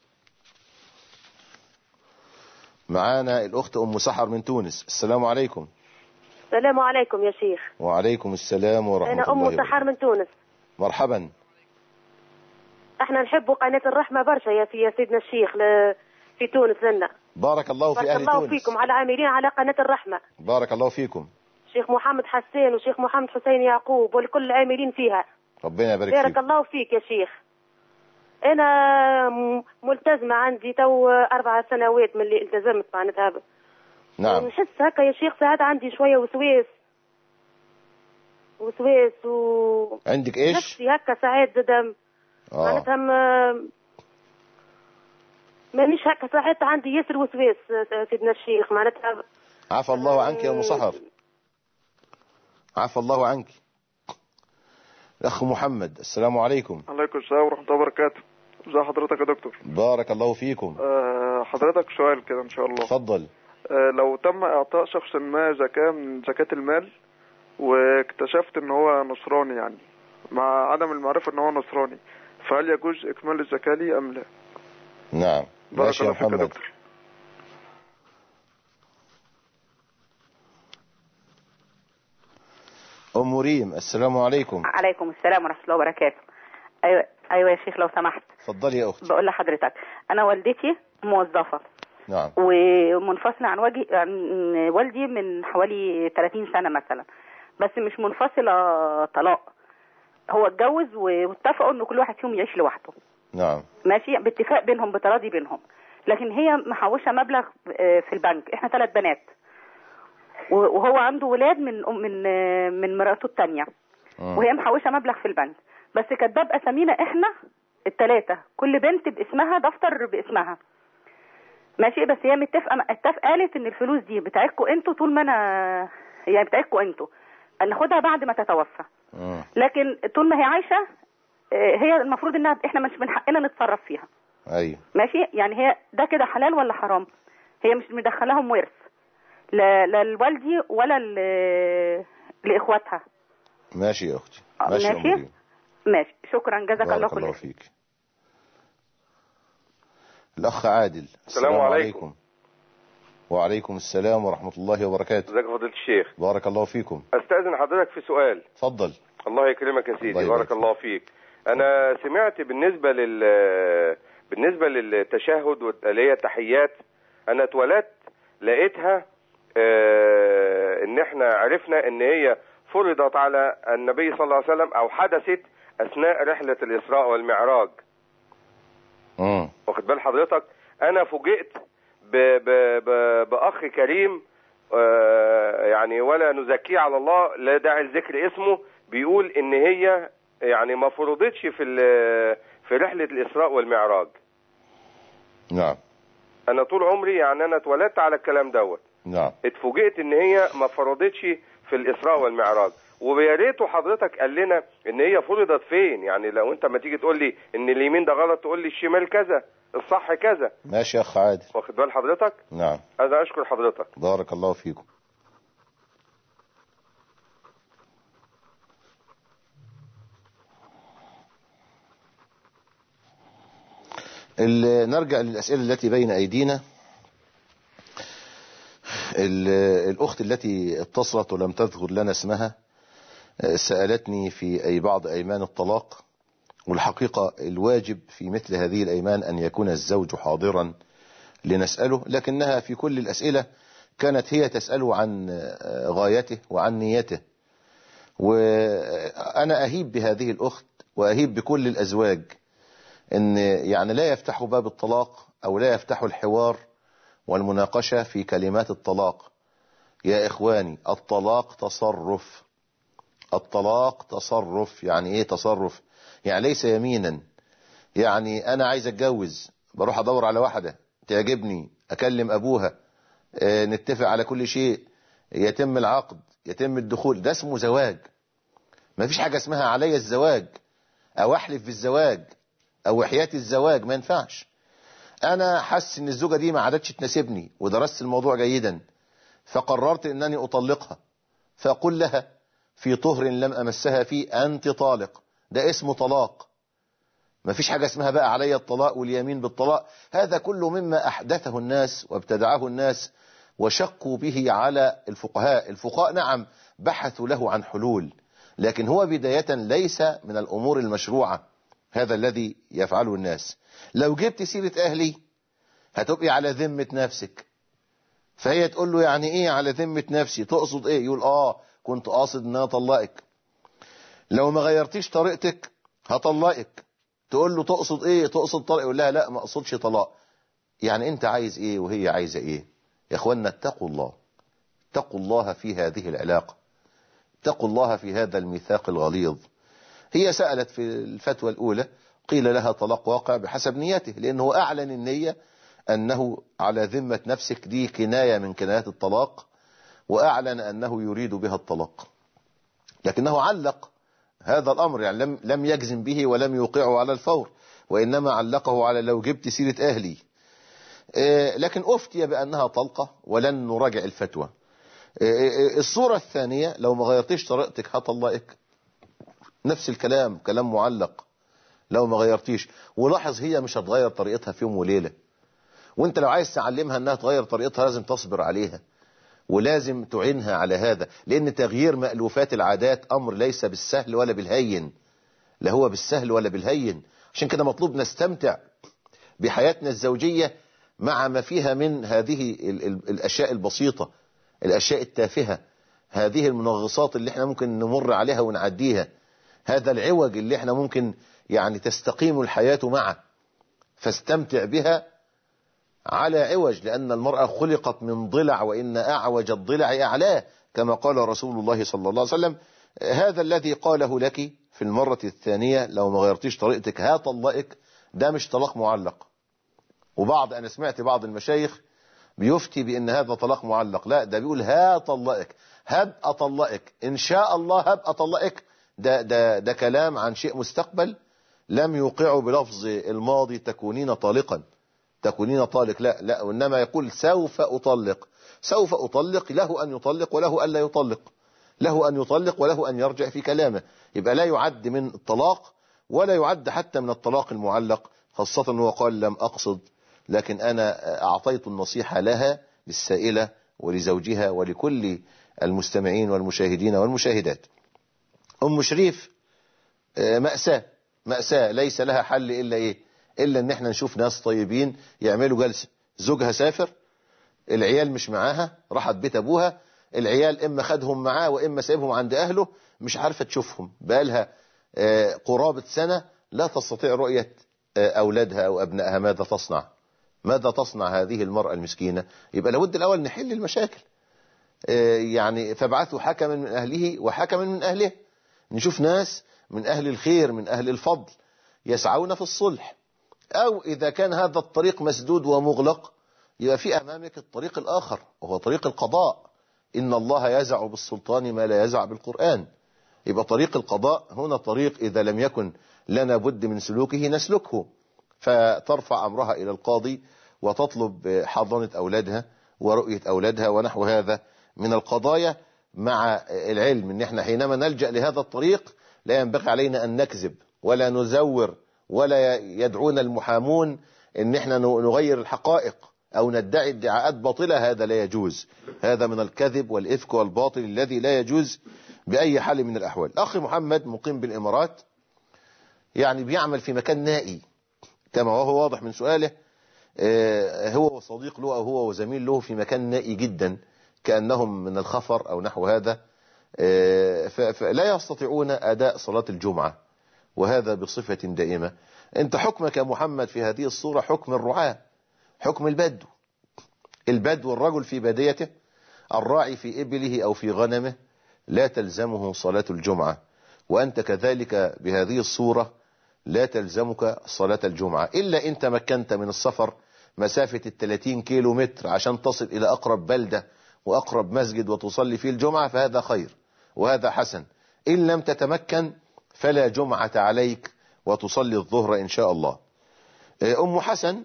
[SPEAKER 1] معانا الاخت ام سحر من تونس. السلام عليكم.
[SPEAKER 10] السلام عليكم يا شيخ.
[SPEAKER 1] وعليكم السلام ورحمة الله
[SPEAKER 10] وبركاته. أنا أم سحر من تونس.
[SPEAKER 1] مرحبا.
[SPEAKER 10] احنا نحب قناة الرحمة برشا يا يا سيدنا الشيخ ل... في تونس لنا.
[SPEAKER 1] بارك الله في أهل تونس.
[SPEAKER 10] بارك الله فيكم على عاملين على قناة الرحمة.
[SPEAKER 1] بارك الله فيكم.
[SPEAKER 10] شيخ محمد حسين وشيخ محمد حسين يعقوب والكل عاملين فيها.
[SPEAKER 1] ربنا يبارك فيك.
[SPEAKER 10] بارك الله فيك يا شيخ. أنا ملتزمة عندي تو أربع سنوات من اللي التزمت قناتها.
[SPEAKER 1] نعم.
[SPEAKER 10] نحس هكا يا شيخ ساعات عندي شوية وسواس وسواس و
[SPEAKER 1] عندك ايش؟
[SPEAKER 10] نفسي هكا ساعات زدم
[SPEAKER 1] اه
[SPEAKER 10] معناتها ما مانيش هكا ساعات عندي ياسر وسواس سيدنا الشيخ معناتها.
[SPEAKER 1] عفى الله عنك يا ام سحر. عفى الله عنك. الاخ محمد. السلام عليكم.
[SPEAKER 11] عليكم السلام ورحمة الله وبركاته. ازي حضرتك يا دكتور؟
[SPEAKER 1] بارك الله فيكم.
[SPEAKER 11] أه حضرتك سؤال كده ان شاء الله.
[SPEAKER 1] اتفضل.
[SPEAKER 11] أه لو تم اعطاء شخص ما زكاة من زكاة المال واكتشفت ان هو نصراني، يعني مع عدم المعرفة ان هو نصراني، فهل يجوز اكمال الزكاة لي ام لا؟
[SPEAKER 1] نعم.
[SPEAKER 11] بارك الله فيك يا دكتور.
[SPEAKER 1] ام ريم. السلام عليكم.
[SPEAKER 12] عليكم السلام ورحمة الله وبركاته. ايوه ايوه يا شيخ لو سمحت.
[SPEAKER 1] اتفضلي يا اختي.
[SPEAKER 12] بقول لحضرتك انا والدتي موظفة.
[SPEAKER 1] نعم.
[SPEAKER 12] ومنفصلة عن وجه عن والدي من حوالي ثلاثين سنة مثلا، بس مش منفصلة طلاق. هو اتجوز واتفقوا ان كل واحد فيهم يعيش لوحده.
[SPEAKER 1] نعم.
[SPEAKER 12] ماشي، باتفاق بينهم بتراضي بينهم، لكن هي محوشة مبلغ في البنك. احنا ثلاث بنات وهو عنده ولاد من من من مراته الثانية، وهي محوشة مبلغ في البنك، بس كاتبه باسامينا احنا الثلاثة، كل بنت باسمها، دفتر باسمها. ماشي، بس هي متفقه اتفق قالت ان الفلوس دي بتاعتكم انتوا طول ما انا، يعني بتاعتكم انتوا، ناخدها بعد ما تتوفى.
[SPEAKER 1] مم.
[SPEAKER 12] لكن طول ما هي عايشه هي المفروض انها احنا مش من حقنا نتصرف فيها.
[SPEAKER 1] ايوه.
[SPEAKER 12] ماشي، يعني هي ده كده حلال ولا حرام؟ هي مش مدخلاهم ورث لا لا لوالدي ولا لاخواتها.
[SPEAKER 1] ماشي يا اختي. ماشي.
[SPEAKER 12] ماشي ماشي، شكرا، جزاك الله كل
[SPEAKER 1] الله فيك. الأخ عادل.
[SPEAKER 13] السلام, السلام عليكم.
[SPEAKER 1] وعليكم السلام ورحمة الله وبركاته.
[SPEAKER 13] ازيك يا فضيلة الشيخ؟
[SPEAKER 1] بارك الله فيكم.
[SPEAKER 13] استأذن حضرتك في سؤال.
[SPEAKER 1] اتفضل.
[SPEAKER 13] الله يكرمك يا سيدي.
[SPEAKER 1] الله
[SPEAKER 13] بارك الله فيك. أنا سمعت بالنسبة لل بالنسبة للتشهد اللي هي التحيات، أنا اتولدت لقيتها اه إن احنا عرفنا إن هي فرضت على النبي صلى الله عليه وسلم أو حدثت أثناء رحلة الإسراء والمعراج.
[SPEAKER 1] امم
[SPEAKER 13] واخد بال حضرتك؟ انا فوجئت ب ب ب باخ كريم آه يعني ولا نزكيه على الله، لا داعي لذكر اسمه، بيقول ان هي يعني ما فرضتش في في رحله الاسراء والمعراج.
[SPEAKER 1] نعم.
[SPEAKER 13] انا طول عمري يعني انا اتولدت على الكلام دوت.
[SPEAKER 1] نعم.
[SPEAKER 13] اتفوجئت ان هي ما فرضتش في الاسراء والمعراج، ويا ريته حضرتك قال لنا ان هي فرضت فين. يعني لو انت ما تيجي تقول لي ان اليمين ده غلط تقول لي الشمال كذا، الصح كذا.
[SPEAKER 1] ماشي يا اخ عادل.
[SPEAKER 13] واخد بال حضرتك؟
[SPEAKER 1] نعم.
[SPEAKER 13] انا اشكر حضرتك.
[SPEAKER 1] بارك الله فيكم. نرجع للأسئلة التي بين أيدينا. الأخت التي اتصلت ولم تذكر لنا اسمها سألتني في أي بعض أيمان الطلاق، والحقيقة الواجب في مثل هذه الأيمان أن يكون الزوج حاضرا لنسأله، لكنها في كل الأسئلة كانت هي تسأله عن غايته وعن نيته. وأنا أهيب بهذه الأخت وأهيب بكل الأزواج أن يعني لا يفتحوا باب الطلاق أو لا يفتحوا الحوار والمناقشة في كلمات الطلاق. يا إخواني، الطلاق تصرف. الطلاق تصرف. يعني إيه تصرف؟ يعني ليس يمينا. يعني أنا عايز أتجوز، بروح أدور على واحدة تعجبني، أكلم أبوها، اه نتفق على كل شيء، يتم العقد، يتم الدخول، ده اسمه زواج. ما فيش حاجة اسمها علي الزواج أو أحلف بالزواج أو حياة الزواج، ما ينفعش. أنا حس إن الزوجة دي ما عادتش تناسبني ودرست الموضوع جيدا، فقررت أنني أطلقها، فأقول لها في طهر لم أمسها فيه أنت طالق. ده اسمه طلاق. ما فيش حاجة اسمها بقى علي الطلاق واليمين بالطلاق. هذا كله مما أحدثه الناس وابتدعه الناس وشقوا به على الفقهاء. الفقهاء نعم بحثوا له عن حلول، لكن هو بداية ليس من الأمور المشروعة هذا الذي يفعله الناس. لو جبت سيرة أهلي هتبقي على ذمة نفسك. فهي تقول له يعني ايه على ذمة نفسي؟ تقصد ايه؟ يقول اه كنت قاصد ان انا اطلقك. لو ما غيرتيش طريقتك هطلقك. تقول له تقصد ايه؟ تقصد طلاق؟ يقول لها لا ما اقصدش طلاق. يعني انت عايز ايه وهي عايزة ايه؟ يا اخوانا اتقوا الله، اتقوا الله في هذه العلاقة، اتقوا الله في هذا الميثاق الغليظ. هي سألت في الفتوى الأولى قيل لها طلاق واقع بحسب نيته، لأنه أعلن النية أنه على ذمة نفسك، دي كناية من كنايات الطلاق، وأعلن أنه يريد بها الطلاق، لكنه علق هذا الأمر، يعني لم لم يجزم به ولم يوقعه على الفور، وإنما علقه على لو جبت سيرة أهلي. لكن أفتي بأنها طلقة ولن نراجع الفتوى. الصورة الثانية لو ما غيرتيش طريقتك هطلقك، نفس الكلام، كلام معلق لو ما غيرتيش. ولاحظ هي مش هتغير طريقتها في يوم وليلة، وانت لو عايز تعلمها انها تغير طريقتها لازم تصبر عليها ولازم تعينها على هذا، لان تغيير مألوفات العادات امر ليس بالسهل ولا بالهين، لا هو بالسهل ولا بالهين. عشان كده مطلوب نستمتع بحياتنا الزوجية مع ما فيها من هذه ال ال الأشياء البسيطة، الأشياء التافهة، هذه المنغصات اللي احنا ممكن نمر عليها ونعديها، هذا العوج اللي احنا ممكن يعني تستقيم الحياة معه، فاستمتع بها على عوج، لأن المرأة خلقت من ضلع، وإن أعوج الضلع أعلاه، كما قال رسول الله صلى الله عليه وسلم. هذا الذي قاله لك في المرة الثانية لو ما غيرتيش طريقتك هطلقك، ده مش طلاق معلق. وبعض أنا سمعت بعض المشايخ بيفتي بأن هذا طلاق معلق، لا، ده بيقول هطلقك، هب أطلقك، إن شاء الله هب أطلقك. ده, ده, ده كلام عن شيء مستقبل لم يوقعه بلفظ الماضي تكونين طالقا، تكونين طالق، لا لا، وإنما يقول سوف أطلق. سوف أطلق، له أن يطلق وله أن لا يطلق، له أن يطلق وله أن يرجع في كلامه. يبقى لا يعد من الطلاق ولا يعد حتى من الطلاق المعلق، خاصة أنه قال لم أقصد، لكن أنا أعطيت النصيحة لها، للسائلة ولزوجها ولكل المستمعين والمشاهدين والمشاهدات. أم شريف مأساة مأساة ليس لها حل إلا إيه؟ إلا إن احنا نشوف ناس طيبين يعملوا جلسة. زوجها سافر، العيال مش معاها، راحت بيت أبوها، العيال إما خدهم معاه وإما سايبهم عند أهله، مش عارفة تشوفهم، بقالها قرابة سنة لا تستطيع رؤية أولادها أو أبنائها. ماذا تصنع؟ ماذا تصنع هذه المرأة المسكينة؟ يبقى لابد الأول نحل المشاكل، يعني فابعثوا حكما من أهله وحكما من أهله. نشوف ناس من أهل الخير من أهل الفضل يسعون في الصلح، أو إذا كان هذا الطريق مسدود ومغلق يبقى في أمامك الطريق الآخر وهو طريق القضاء. إن الله يزع بالسلطان ما لا يزع بالقرآن. يبقى طريق القضاء هنا طريق إذا لم يكن لنا بد من سلوكه نسلكه، فترفع أمرها إلى القاضي وتطلب حضانة أولادها ورؤية أولادها ونحو هذا من القضايا، مع العلم أن احنا حينما نلجأ لهذا الطريق لا ينبغي علينا أن نكذب ولا نزور، ولا يدعونا المحامون أن احنا نغير الحقائق أو ندعي ادعاءات باطلة. هذا لا يجوز، هذا من الكذب والإفك والباطل الذي لا يجوز بأي حال من الأحوال. أخي محمد مقيم بالإمارات، يعني بيعمل في مكان نائي كما وهو واضح من سؤاله، هو وصديق له أو هو وزميل له في مكان نائي جدا كأنهم من الخفر أو نحو هذا، فلا يستطيعون أداء صلاة الجمعة، وهذا بصفة دائمة. أنت حكمك يا محمد في هذه الصورة حكم الرعاة، حكم البدو. البدو الرجل في باديته الراعي في إبله أو في غنمه لا تلزمه صلاة الجمعة، وأنت كذلك بهذه الصورة لا تلزمك صلاة الجمعة، إلا إن تمكنت من السفر مسافة الثلاثين كيلو متر عشان تصل إلى أقرب بلدة وأقرب مسجد وتصلي فيه الجمعة، فهذا خير وهذا حسن. إن لم تتمكن فلا جمعة عليك وتصلي الظهر إن شاء الله. أم حسن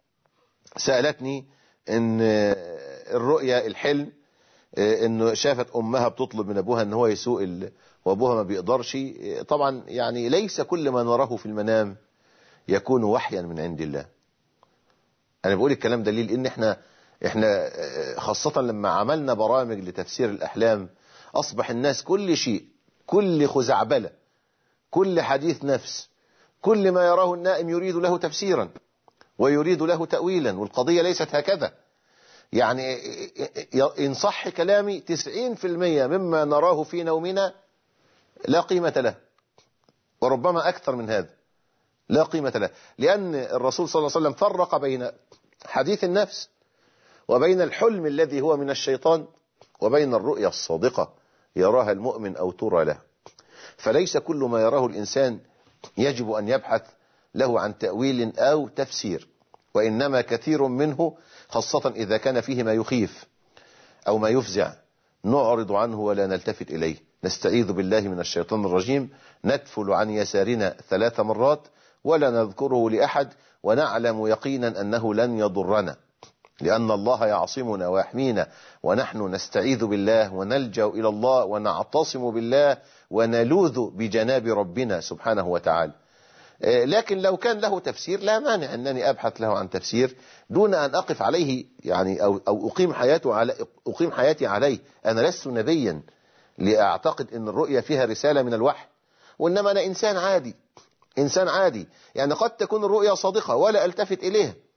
[SPEAKER 1] سألتني إن الرؤيا الحلم، إنه شافت أمها بتطلب من أبوها إن هو يسوق وأبوها ما بيقدرش. طبعا يعني ليس كل ما نراه في المنام يكون وحيا من عند الله. أنا بقول الكلام دليل إن إحنا إحنا خاصة لما عملنا برامج لتفسير الأحلام أصبح الناس كل شيء، كل خزعبلة، كل حديث نفس، كل ما يراه النائم يريد له تفسيرا ويريد له تأويلا، والقضية ليست هكذا. يعني إن صح كلامي تسعين في المية مما نراه في نومنا لا قيمة له، وربما أكثر من هذا لا قيمة له، لأن الرسول صلى الله عليه وسلم فرق بين حديث النفس وبين الحلم الذي هو من الشيطان وبين الرؤيا الصادقة يراها المؤمن أو ترى له. فليس كل ما يراه الإنسان يجب أن يبحث له عن تأويل أو تفسير، وإنما كثير منه خاصة إذا كان فيه ما يخيف أو ما يفزع نعرض عنه ولا نلتفت إليه. نستعيذ بالله من الشيطان الرجيم، ندفل عن يسارنا ثلاث مرات ولا نذكره لأحد، ونعلم يقينا أنه لن يضرنا، لأن الله يعصمنا ويحمينا، ونحن نستعيذ بالله ونلجأ إلى الله ونعتصم بالله ونلوذ بجناب ربنا سبحانه وتعالى. لكن لو كان له تفسير لا مانع أنني أبحث له عن تفسير دون أن أقف عليه، يعني أو, أو أقيم, حياته على أقيم حياتي عليه. أنا لست نبيا لأعتقد أن الرؤية فيها رسالة من الوحي، وإنما أنا إنسان عادي، إنسان عادي. يعني قد تكون الرؤية صادقة ولا ألتفت إليها،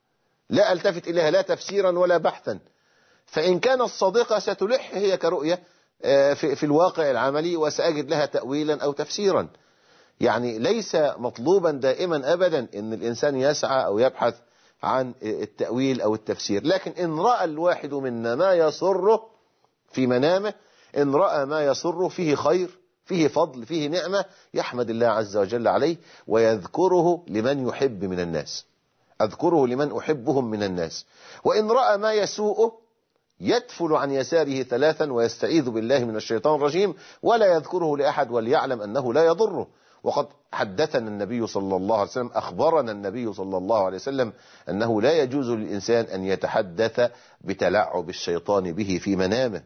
[SPEAKER 1] لا ألتفت إليها لا تفسيرا ولا بحثا. فإن كانت صادقة ستلح هي كرؤية في الواقع العملي، وسأجد لها تأويلا أو تفسيرا. يعني ليس مطلوبا دائما أبدا أن الإنسان يسعى أو يبحث عن التأويل أو التفسير، لكن إن رأى الواحد منا ما يسره في منامه، إن رأى ما يسره فيه خير فيه فضل فيه نعمة، يحمد الله عز وجل عليه ويذكره لمن يحب من الناس، أذكره لمن أحبهم من الناس. وإن رأى ما يسوءه يدفل عن يساره ثلاثا ويستعيذ بالله من الشيطان الرجيم ولا يذكره لأحد وليعلم أنه لا يضره. وقد حدثنا النبي صلى الله عليه وسلم، أخبرنا النبي صلى الله عليه وسلم أنه لا يجوز للإنسان أن يتحدث بتلاعب الشيطان به في منامه.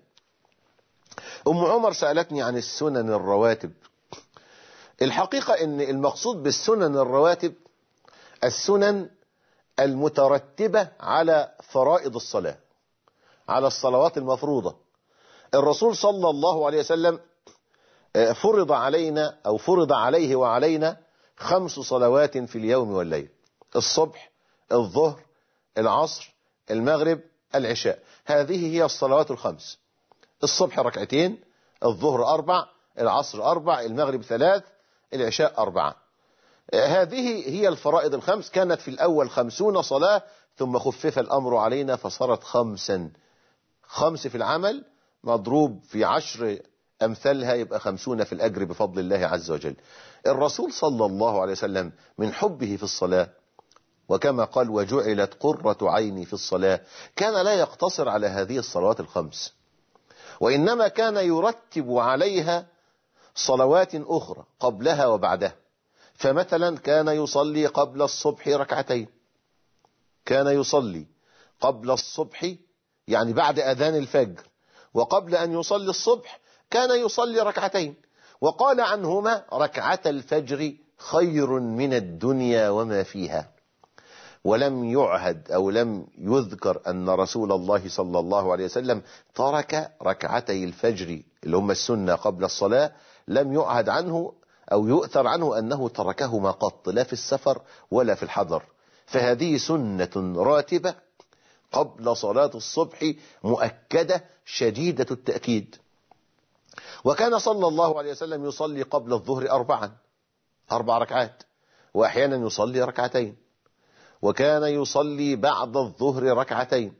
[SPEAKER 1] أم عمر سألتني عن السنن الرواتب. الحقيقة أن المقصود بالسنن الرواتب السنن المترتبة على فرائض الصلاة، على الصلوات المفروضة. الرسول صلى الله عليه وسلم فرض علينا أو فرض عليه وعلينا خمس صلوات في اليوم والليل: الصبح، الظهر، العصر، المغرب، العشاء. هذه هي الصلوات الخمس: الصبح ركعتين، الظهر أربع، العصر أربع، المغرب ثلاث، العشاء أربعة. هذه هي الفرائض الخمس. كانت في الأول خمسون صلاة ثم خفف الأمر علينا فصارت خمسا. خمس في العمل مضروب في عشر أمثالها يبقى خمسون في الأجر بفضل الله عز وجل. الرسول صلى الله عليه وسلم من حبه في الصلاة، وكما قال وجعلت قرة عيني في الصلاة، كان لا يقتصر على هذه الصلوات الخمس، وإنما كان يرتب عليها صلوات أخرى قبلها وبعدها. فمثلا كان يصلي قبل الصبح ركعتين، كان يصلي قبل الصبح يعني بعد أذان الفجر، وقبل أن يصلي الصبح كان يصلي ركعتين، وقال عنهما ركعة الفجر خير من الدنيا وما فيها. ولم يعهد أو لم يذكر أن رسول الله صلى الله عليه وسلم ترك ركعتي الفجر اللي هم السنة قبل الصلاة، لم يعهد عنه أو يؤثر عنه أنه تركهما قط، لا في السفر ولا في الحضر. فهذه سنة راتبة قبل صلاة الصبح مؤكدة شديدة التأكيد. وكان صلى الله عليه وسلم يصلي قبل الظهر أربعا، أربع ركعات، وأحيانا يصلي ركعتين. وكان يصلي بعد الظهر ركعتين،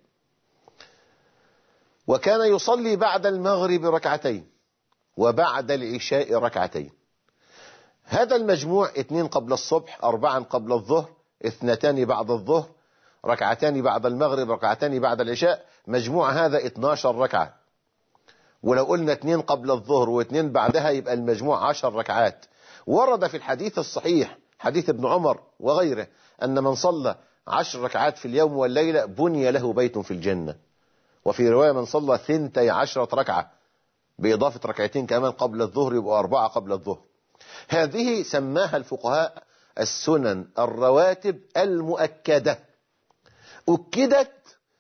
[SPEAKER 1] وكان يصلي بعد المغرب ركعتين، وبعد العشاء ركعتين. هذا المجموع: اثنين قبل الصبح، أربعا قبل الظهر، اثنتان بعد الظهر، ركعتان بعد المغرب، ركعتان بعد العشاء. مجموع هذا اثناشر ركعة. ولو قلنا اثنين قبل الظهر واثنين بعدها يبقى المجموع عشر ركعات. ورد في الحديث الصحيح حديث ابن عمر وغيره أن من صلى عشر ركعات في اليوم والليلة بني له بيت في الجنة. وفي رواية من صلى ثنتي عشرة ركعة بإضافة ركعتين كمان قبل الظهر يبقى أربعة قبل الظهر. هذه سماها الفقهاء السنن الرواتب المؤكدة، أكدت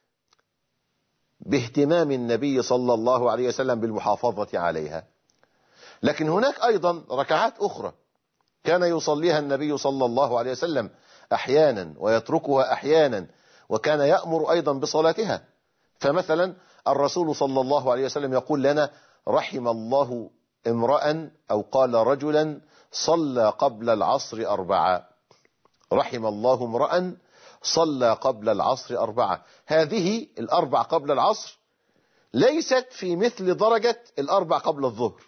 [SPEAKER 1] باهتمام النبي صلى الله عليه وسلم بالمحافظة عليها. لكن هناك أيضا ركعات أخرى كان يصليها النبي صلى الله عليه وسلم أحيانا ويتركها أحيانا، وكان يأمر أيضا بصلاتها. فمثلا الرسول صلى الله عليه وسلم يقول لنا: رحم الله امرأ أو قال رجلا صلى قبل العصر أربعة. رحم الله امرأ صلى قبل العصر أربعة. هذه الأربع قبل العصر ليست في مثل درجة الأربع قبل الظهر،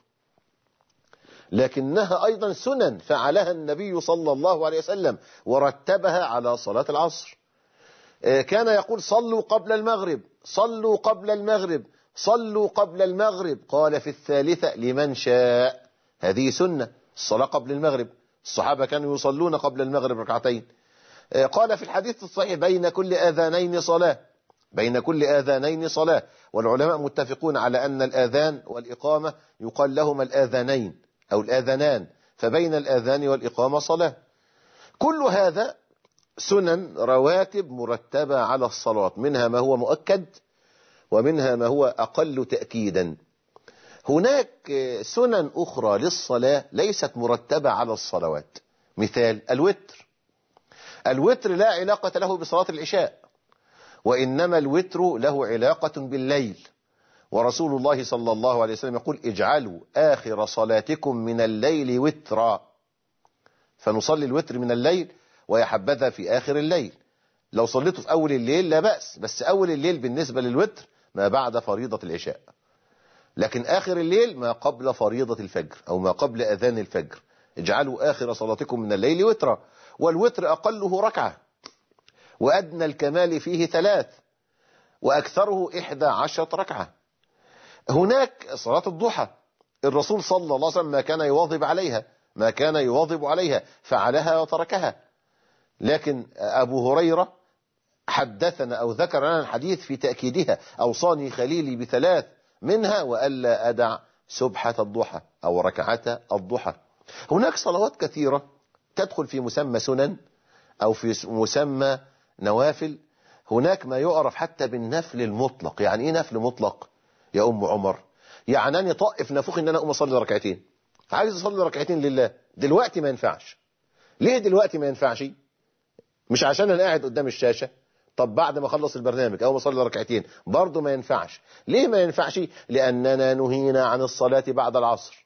[SPEAKER 1] لكنها أيضا سنن فعلها النبي صلى الله عليه وسلم ورتبها على صلاة العصر. كان يقول: صلوا قبل المغرب، صلوا قبل المغرب، صلوا قبل المغرب. قال في الثالثة: لمن شاء. هذه سنة، الصلاة قبل المغرب. الصحابة كانوا يصلون قبل المغرب ركعتين. قال في الحديث الصحيح: بين كل آذانين صلاة، بين كل آذانين صلاة. والعلماء متفقون على أن الآذان والإقامة يقال لهما الآذانين أو الآذانان، فبين الآذان والإقامة صلاة. كل هذا سنن رواتب مرتبة على الصلاة، منها ما هو مؤكد ومنها ما هو أقل تأكيدا. هناك سنن أخرى للصلاة ليست مرتبة على الصلوات. مثال: الوتر. الوتر لا علاقة له بصلاة العشاء، وإنما الوتر له علاقة بالليل، ورسول الله صلى الله عليه وسلم يقول اجعلوا آخر صلاتكم من الليل وترا، فنصلي الوتر من الليل، ويحبذا في آخر الليل. لو صليته في أول الليل لا بأس، بس أول الليل بالنسبة للوتر ما بعد فريضة العشاء، لكن آخر الليل ما قبل فريضة الفجر أو ما قبل أذان الفجر. اجعلوا آخر صلاتكم من الليل وترا، والوتر أقله ركعة، وأدنى الكمال فيه ثلاث، وأكثره إحدى عشرة ركعة. هناك صلاة الضحى، الرسول صلى الله عليه وسلم ما كان يواظب عليها ما كان يواظب عليها فعلها وتركها، لكن أبو هريرة حدثنا أو ذكر لنا الحديث في تأكيدها: أوصاني خليلي بثلاث منها وألا أدع سبحة الضحى أو ركعة الضحى. هناك صلوات كثيرة تدخل في مسمى سنن أو في مسمى نوافل. هناك ما يعرف حتى بالنفل المطلق. يعني إيه نفل مطلق يا أم عمر؟ يعني أنا طائف نفوخ إن أنا أقوم أصلي ركعتين، عايز أصلي ركعتين لله دلوقتي، ما ينفعش. ليه دلوقتي ما ينفعش؟ مش عشان أنا قاعد قدام الشاشة، طب بعد ما أخلص البرنامج أو أصلي ركعتين برضه ما ينفعش. ليه ما ينفعش؟ لأننا نهينا عن الصلاة بعد العصر،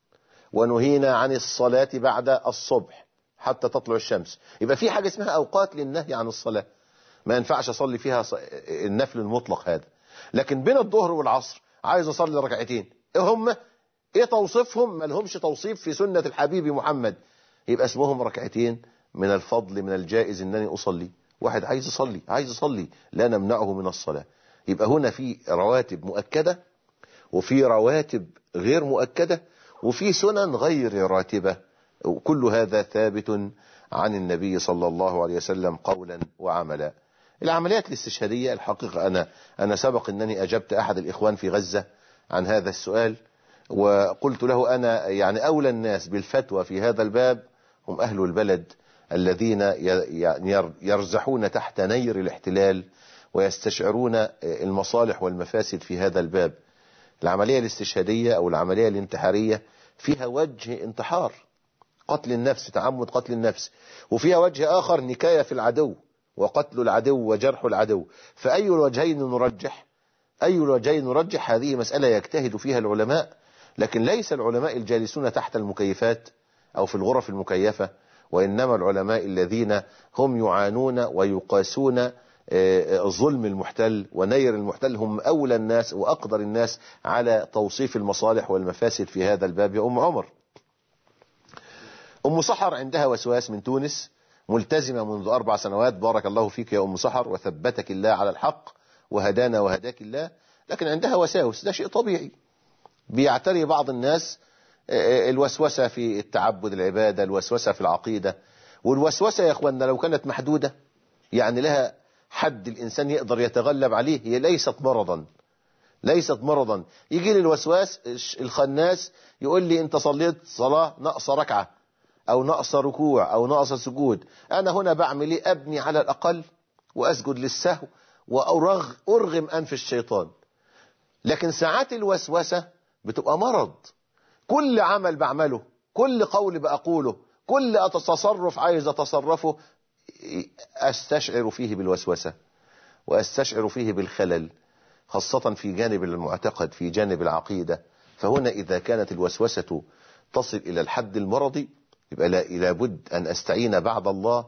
[SPEAKER 1] ونهينا عن الصلاة بعد الصبح حتى تطلع الشمس. يبقى في حاجة اسمها أوقات للنهي عن الصلاة ما ينفعش أصلي فيها النفل المطلق هذا. لكن بين الظهر والعصر عايز أصلي ركعتين، إيه هم؟ إيه توصيفهم؟ ما لهمش توصيف في سنة الحبيب محمد، يبقى اسمهم ركعتين من الفضل من الجائز إنني أصلي. واحد عايز يصلي عايز يصلي لا نمنعه من الصلاة. يبقى هنا في رواتب مؤكدة، وفي رواتب غير مؤكدة، وفي سنن غير راتبة، وكل هذا ثابت عن النبي صلى الله عليه وسلم قولا وعملا. العمليات الاستشهادية الحقيقة أنا أنا سبق أنني أجبت أحد الإخوان في غزة عن هذا السؤال، وقلت له أنا يعني أولى الناس بالفتوى في هذا الباب هم أهل البلد الذين يرزحون تحت نير الاحتلال ويستشعرون المصالح والمفاسد في هذا الباب. العملية الاستشهادية أو العملية الانتحارية فيها وجه انتحار، قتل النفس، تعمد قتل النفس، وفيها وجه آخر نكاية في العدو وقتل العدو وجرح العدو. فأي الوجهين نرجح؟ أي الوجهين نرجح؟ هذه مسألة يجتهد فيها العلماء، لكن ليس العلماء الجالسون تحت المكيفات أو في الغرف المكيفة، وإنما العلماء الذين هم يعانون ويقاسون ظلم المحتل ونير المحتل هم أولى الناس وأقدر الناس على توصيف المصالح والمفاسد في هذا الباب. يا أم عمر، أم سحر عندها وسواس من تونس، ملتزمة منذ أربع سنوات، بارك الله فيك يا أم سحر وثبتك الله على الحق وهدانا وهداك الله، لكن عندها وساوس، ده شيء طبيعي. بيعتري بعض الناس الوسوسة في التعبد العبادة، الوسوسة في العقيدة. والوسوسة يا أخواننا لو كانت محدودة يعني لها حد الإنسان يقدر يتغلب عليه، هي ليست مرضا ليست مرضا. يجي لي الوسواس الخناس يقول لي أنت صليت صلاة نقص ركعة أو نقص ركوع أو نقص سجود، أنا هنا بعمل إيه؟ أبني على الأقل وأسجد للسهو وأرغم أنف الشيطان. لكن ساعات الوسوسة بتبقى مرض، كل عمل بعمله، كل قول بأقوله، كل تصرف عايز أتصرفه أستشعر فيه بالوسوسة وأستشعر فيه بالخلل، خاصة في جانب المعتقد، في جانب العقيدة. فهنا إذا كانت الوسوسة تصل إلى الحد المرضي يبقى لا بد أن أستعين بعد الله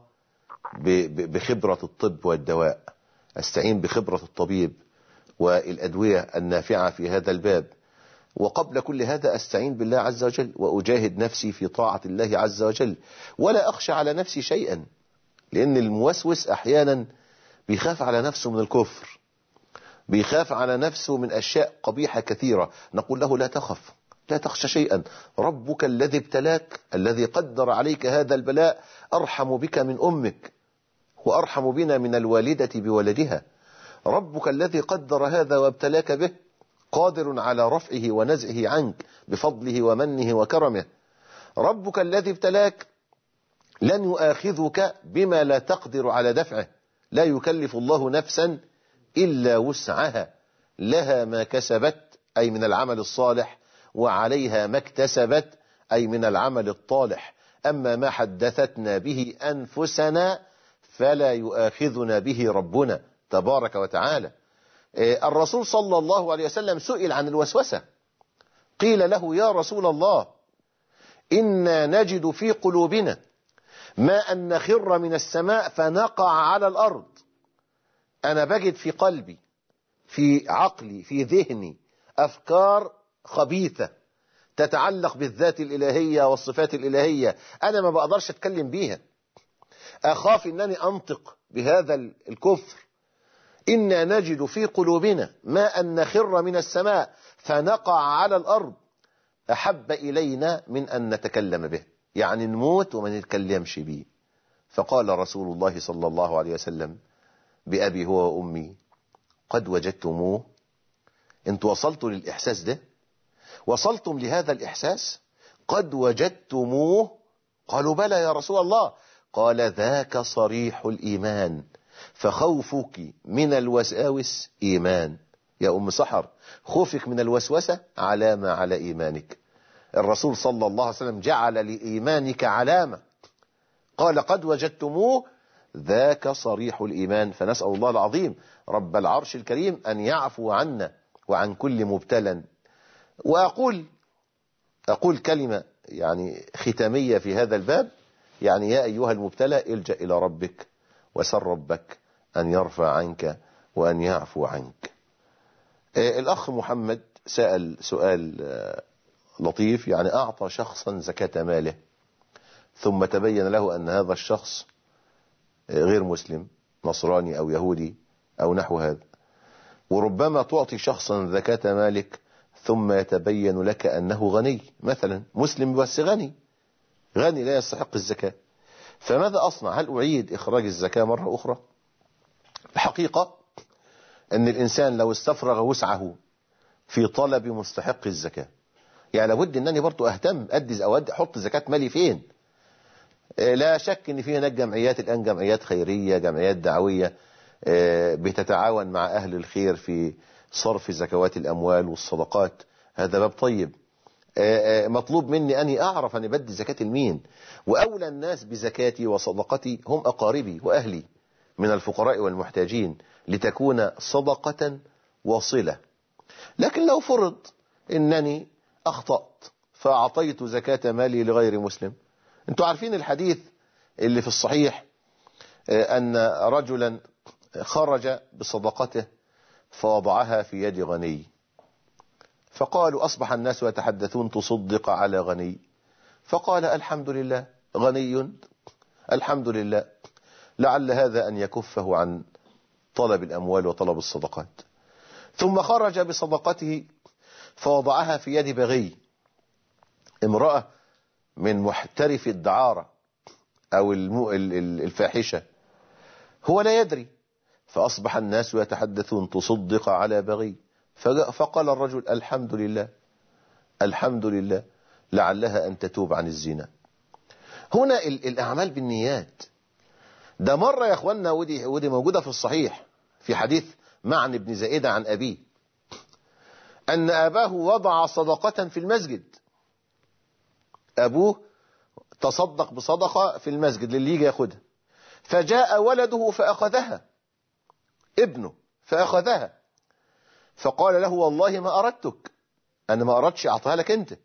[SPEAKER 1] بخبرة الطب والدواء، أستعين بخبرة الطبيب والأدوية النافعة في هذا الباب. وقبل كل هذا أستعين بالله عز وجل وأجاهد نفسي في طاعة الله عز وجل، ولا أخشى على نفسي شيئا، لأن الموسوس أحيانا بيخاف على نفسه من الكفر، بيخاف على نفسه من أشياء قبيحة كثيرة. نقول له لا تخف، لا تخشى شيئا، ربك الذي ابتلاك الذي قدر عليك هذا البلاء أرحم بك من أمك وأرحم بنا من الوالدة بولدها. ربك الذي قدر هذا وابتلاك به قادر على رفعه ونزعه عنك بفضله ومنه وكرمه. ربك الذي ابتلاك لن يؤاخذك بما لا تقدر على دفعه، لا يكلف الله نفسا إلا وسعها، لها ما كسبت أي من العمل الصالح، وعليها ما اكتسبت أي من العمل الطالح. أما ما حدثتنا به أنفسنا فلا يؤاخذنا به ربنا تبارك وتعالى. الرسول صلى الله عليه وسلم سئل عن الوسوسة، قيل له يا رسول الله إنا نجد في قلوبنا ما أن نخر من السماء فنقع على الأرض. أنا بجد في قلبي، في عقلي، في ذهني أفكار خبيثة تتعلق بالذات الإلهية والصفات الإلهية، أنا ما بقدرش أتكلم بيها، أخاف أنني أنطق بهذا الكفر. إنا نجد في قلوبنا ما أن نخر من السماء فنقع على الأرض أحب إلينا من أن نتكلم به، يعني نموت وما نتكلمش به. فقال رسول الله صلى الله عليه وسلم بأبي هو وأمي قد وجدتموه؟ انتوا وصلتوا للإحساس ده؟ وصلتم لهذا الإحساس؟ قد وجدتموه؟ قالوا بلى يا رسول الله. قال ذاك صريح الإيمان، فخوفك من الوساوس إيمان. يا أم سحر، خوفك من الوسوسة علامة على إيمانك. الرسول صلى الله عليه وسلم جعل لإيمانك علامة، قال قد وجدتموه ذاك صريح الإيمان. فنسأل الله العظيم رب العرش الكريم أن يعفو عنا وعن كل مبتلى. وأقول أقول كلمة يعني ختامية في هذا الباب، يعني يا أيها المبتلى الجأ إلى ربك وسل ربك أن يرفع عنك وأن يعفو عنك. الأخ محمد سأل سؤال لطيف، يعني أعطى شخصا زكاة ماله ثم تبين له أن هذا الشخص غير مسلم، نصراني أو يهودي أو نحو هذا. وربما تعطي شخصا زكاة مالك ثم يتبين لك أنه غني، مثلا مسلم بس غني غني لا يستحق الزكاة، فماذا أصنع؟ هل أعيد إخراج الزكاة مرة أخرى؟ الحقيقة أن الإنسان لو استفرغ وسعه في طلب مستحق الزكاة، يعني لابد أنني برضو أهتم أدي أو أدي أحط زكاة مالي فين. لا شك أن في هناك جمعيات الآن، جمعيات خيرية، جمعيات دعوية بتتعاون مع أهل الخير في صرف زكوات الأموال والصدقات، هذا باب طيب. مطلوب مني أني أعرف أن بدي زكاة المين، وأولى الناس بزكاتي وصدقتي هم أقاربي وأهلي من الفقراء والمحتاجين، لتكون صدقة وصلة. لكن لو فرض أنني أخطأت فأعطيت زكاة مالي لغير مسلم، أنتوا عارفين الحديث اللي في الصحيح أن رجلا خرج بصدقته فوضعها في يد غني، فقالوا أصبح الناس يتحدثون تصدق على غني، فقال الحمد لله غني الحمد لله، لعل هذا أن يكفه عن طلب الأموال وطلب الصدقات. ثم خرج بصدقته فوضعها في يد بغي، امرأة من محترف الدعارة أو الفاحشة، هو لا يدري، فأصبح الناس يتحدثون تصدق على بغي، فقال الرجل الحمد لله الحمد لله لعلها أن تتوب عن الزنا. هنا الأعمال بالنيات. ده مرة يا أخوانا، ودي, ودي موجودة في الصحيح في حديث معن بن زائدة عن أبيه، أن أباه وضع صدقة في المسجد، أبوه تصدق بصدقة في المسجد للي يجي ياخدها، فجاء ولده فأخذها، ابنه فأخذها، فقال له والله ما أردتك، أنا ما أردش أعطيها لك أنت.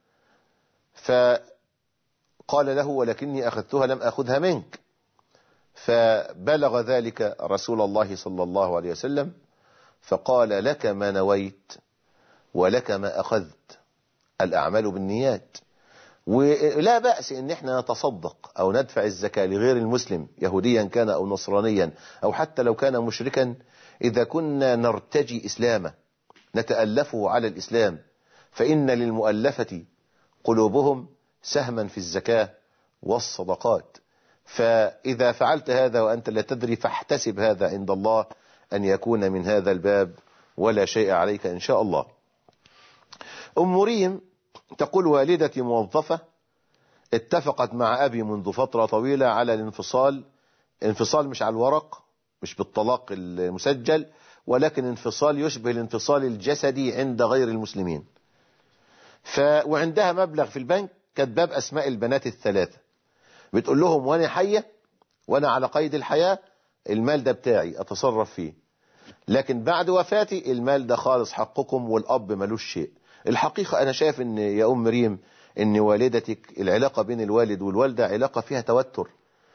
[SPEAKER 1] فقال له ولكني أخذتها لم أخذها منك. فبلغ ذلك رسول الله صلى الله عليه وسلم، فقال لك ما نويت ولك ما أخذت، الأعمال بالنيات. ولا بأس إن احنا نتصدق أو ندفع الزكاة لغير المسلم، يهوديا كان أو نصرانيا أو حتى لو كان مشركا، إذا كنا نرتجي إسلامه نتألفه على الإسلام، فإن للمؤلفة قلوبهم سهما في الزكاة والصدقات. فإذا فعلت هذا وأنت لا تدري فاحتسب هذا عند الله أن يكون من هذا الباب ولا شيء عليك إن شاء الله. أم ريم تقول والدتي موظفة اتفقت مع أبي منذ فترة طويلة على الانفصال، انفصال مش على الورق، مش بالطلاق المسجل، ولكن انفصال يشبه الانفصال الجسدي عند غير المسلمين. ف وعندها مبلغ في البنك كاتباه بأسماء البنات الثلاثة، بتقول لهم وانا حية وانا على قيد الحياة المال ده بتاعي اتصرف فيه، لكن بعد وفاتي المال ده خالص حقكم، والأب ملوش شيء. الحقيقة أنا شايف إن يا أم ريم إن والدتك العلاقة بين الوالد والوالدة علاقة فيها توتر،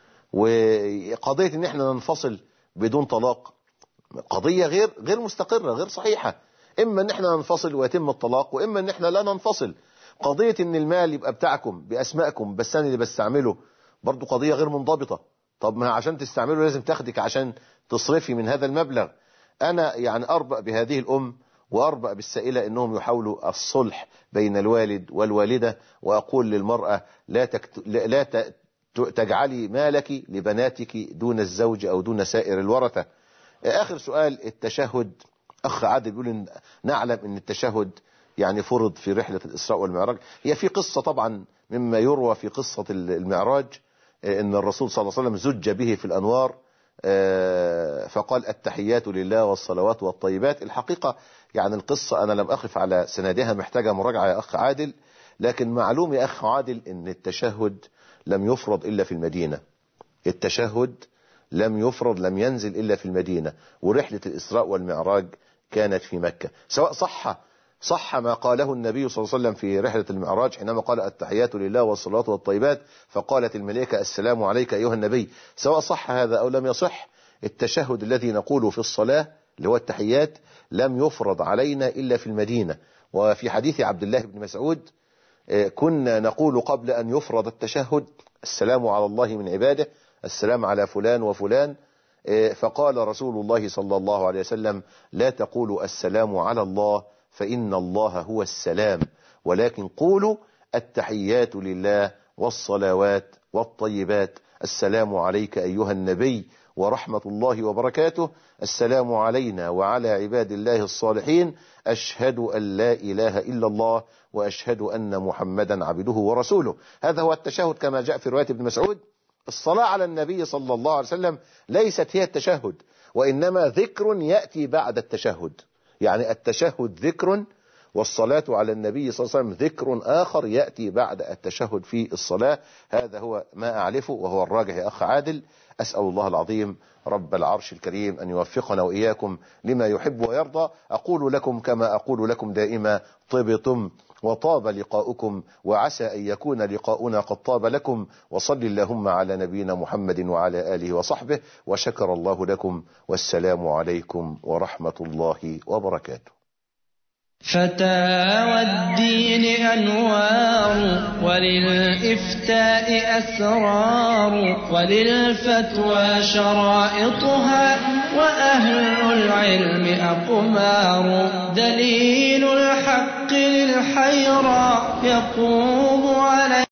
[SPEAKER 1] وقضية إن إحنا ننفصل بدون طلاق قضية غير غير مستقرة، غير صحيحة. إما إن إحنا ننفصل ويتم الطلاق، وإما إن إحنا لا ننفصل. قضية إن المال يبقى بتاعكم بأسمائكم بس أنا اللي بستعمله برضو قضية غير منضبطة. طب ما عشان تستعمله لازم تاخدك عشان تصرفي من هذا المبلغ. أنا يعني أربأ بهذه الأم وأربأ بالسائلة إنهم يحاولوا الصلح بين الوالد والوالدة، وأقول للمرأة لا, تكت... لا ت... تجعلي مالك لبناتك دون الزوج أو دون سائر الورثة. آخر سؤال، التشهد. أخ عادل بيقول إن نعلم أن التشهد يعني فرض في رحلة الإسراء والمعراج. هي في قصة طبعا مما يروى في قصة المعراج أن الرسول صلى الله عليه وسلم زج به في الأنوار فقال التحيات لله والصلوات والطيبات. الحقيقة يعني القصة أنا لم أقف على سندها، محتاجة مراجعة يا أخ عادل، لكن معلوم يا أخ عادل أن التشهد لم يفرض إلا في المدينة. التشهد لم يفرض، لم ينزل إلا في المدينة، ورحلة الإسراء والمعراج كانت في مكة. سواء صح صح ما قاله النبي صلى الله عليه وسلم في رحلة المعراج حينما قال التحيات لله والصلاة والطيبات فقالت الملائكة السلام عليك أيها النبي، سواء صح هذا أو لم يصح، التشهد الذي نقوله في الصلاة اللي هو التحيات لم يفرض علينا إلا في المدينة. وفي حديث عبد الله بن مسعود كنا نقول قبل أن يفرض التشهد السلام على الله من عباده، السلام على فلان وفلان، فقال رسول الله صلى الله عليه وسلم لا تقولوا السلام على الله فإن الله هو السلام، ولكن قولوا التحيات لله والصلوات والطيبات، السلام عليك أيها النبي ورحمة الله وبركاته، السلام علينا وعلى عباد الله الصالحين، أشهد أن لا إله إلا الله وأشهد أن محمدا عبده ورسوله. هذا هو التشهد كما جاء في رواية ابن مسعود. الصلاة على النبي صلى الله عليه وسلم ليست هي التشهد، وإنما ذكر يأتي بعد التشهد. يعني التشهد ذكر، والصلاة على النبي صلى الله عليه وسلم ذكر آخر يأتي بعد التشهد في الصلاة. هذا هو ما أعرفه وهو الراجح يا أخ عادل. أسأل الله العظيم رب العرش الكريم أن يوفقنا وإياكم لما يحب ويرضى. أقول لكم كما أقول لكم دائما طبتم وطاب لقاؤكم، وعسى أن يكون لقاؤنا قد طاب لكم. وصل اللهم على نبينا محمد وعلى آله وصحبه، وشكر الله لكم، والسلام عليكم ورحمة الله وبركاته.
[SPEAKER 14] فتاوى الدين أنوار، وللإفتاء أسرار، وللفتوى شرائطها، وأهل العلم أقمار. دليل الحق للحيرى يقوم على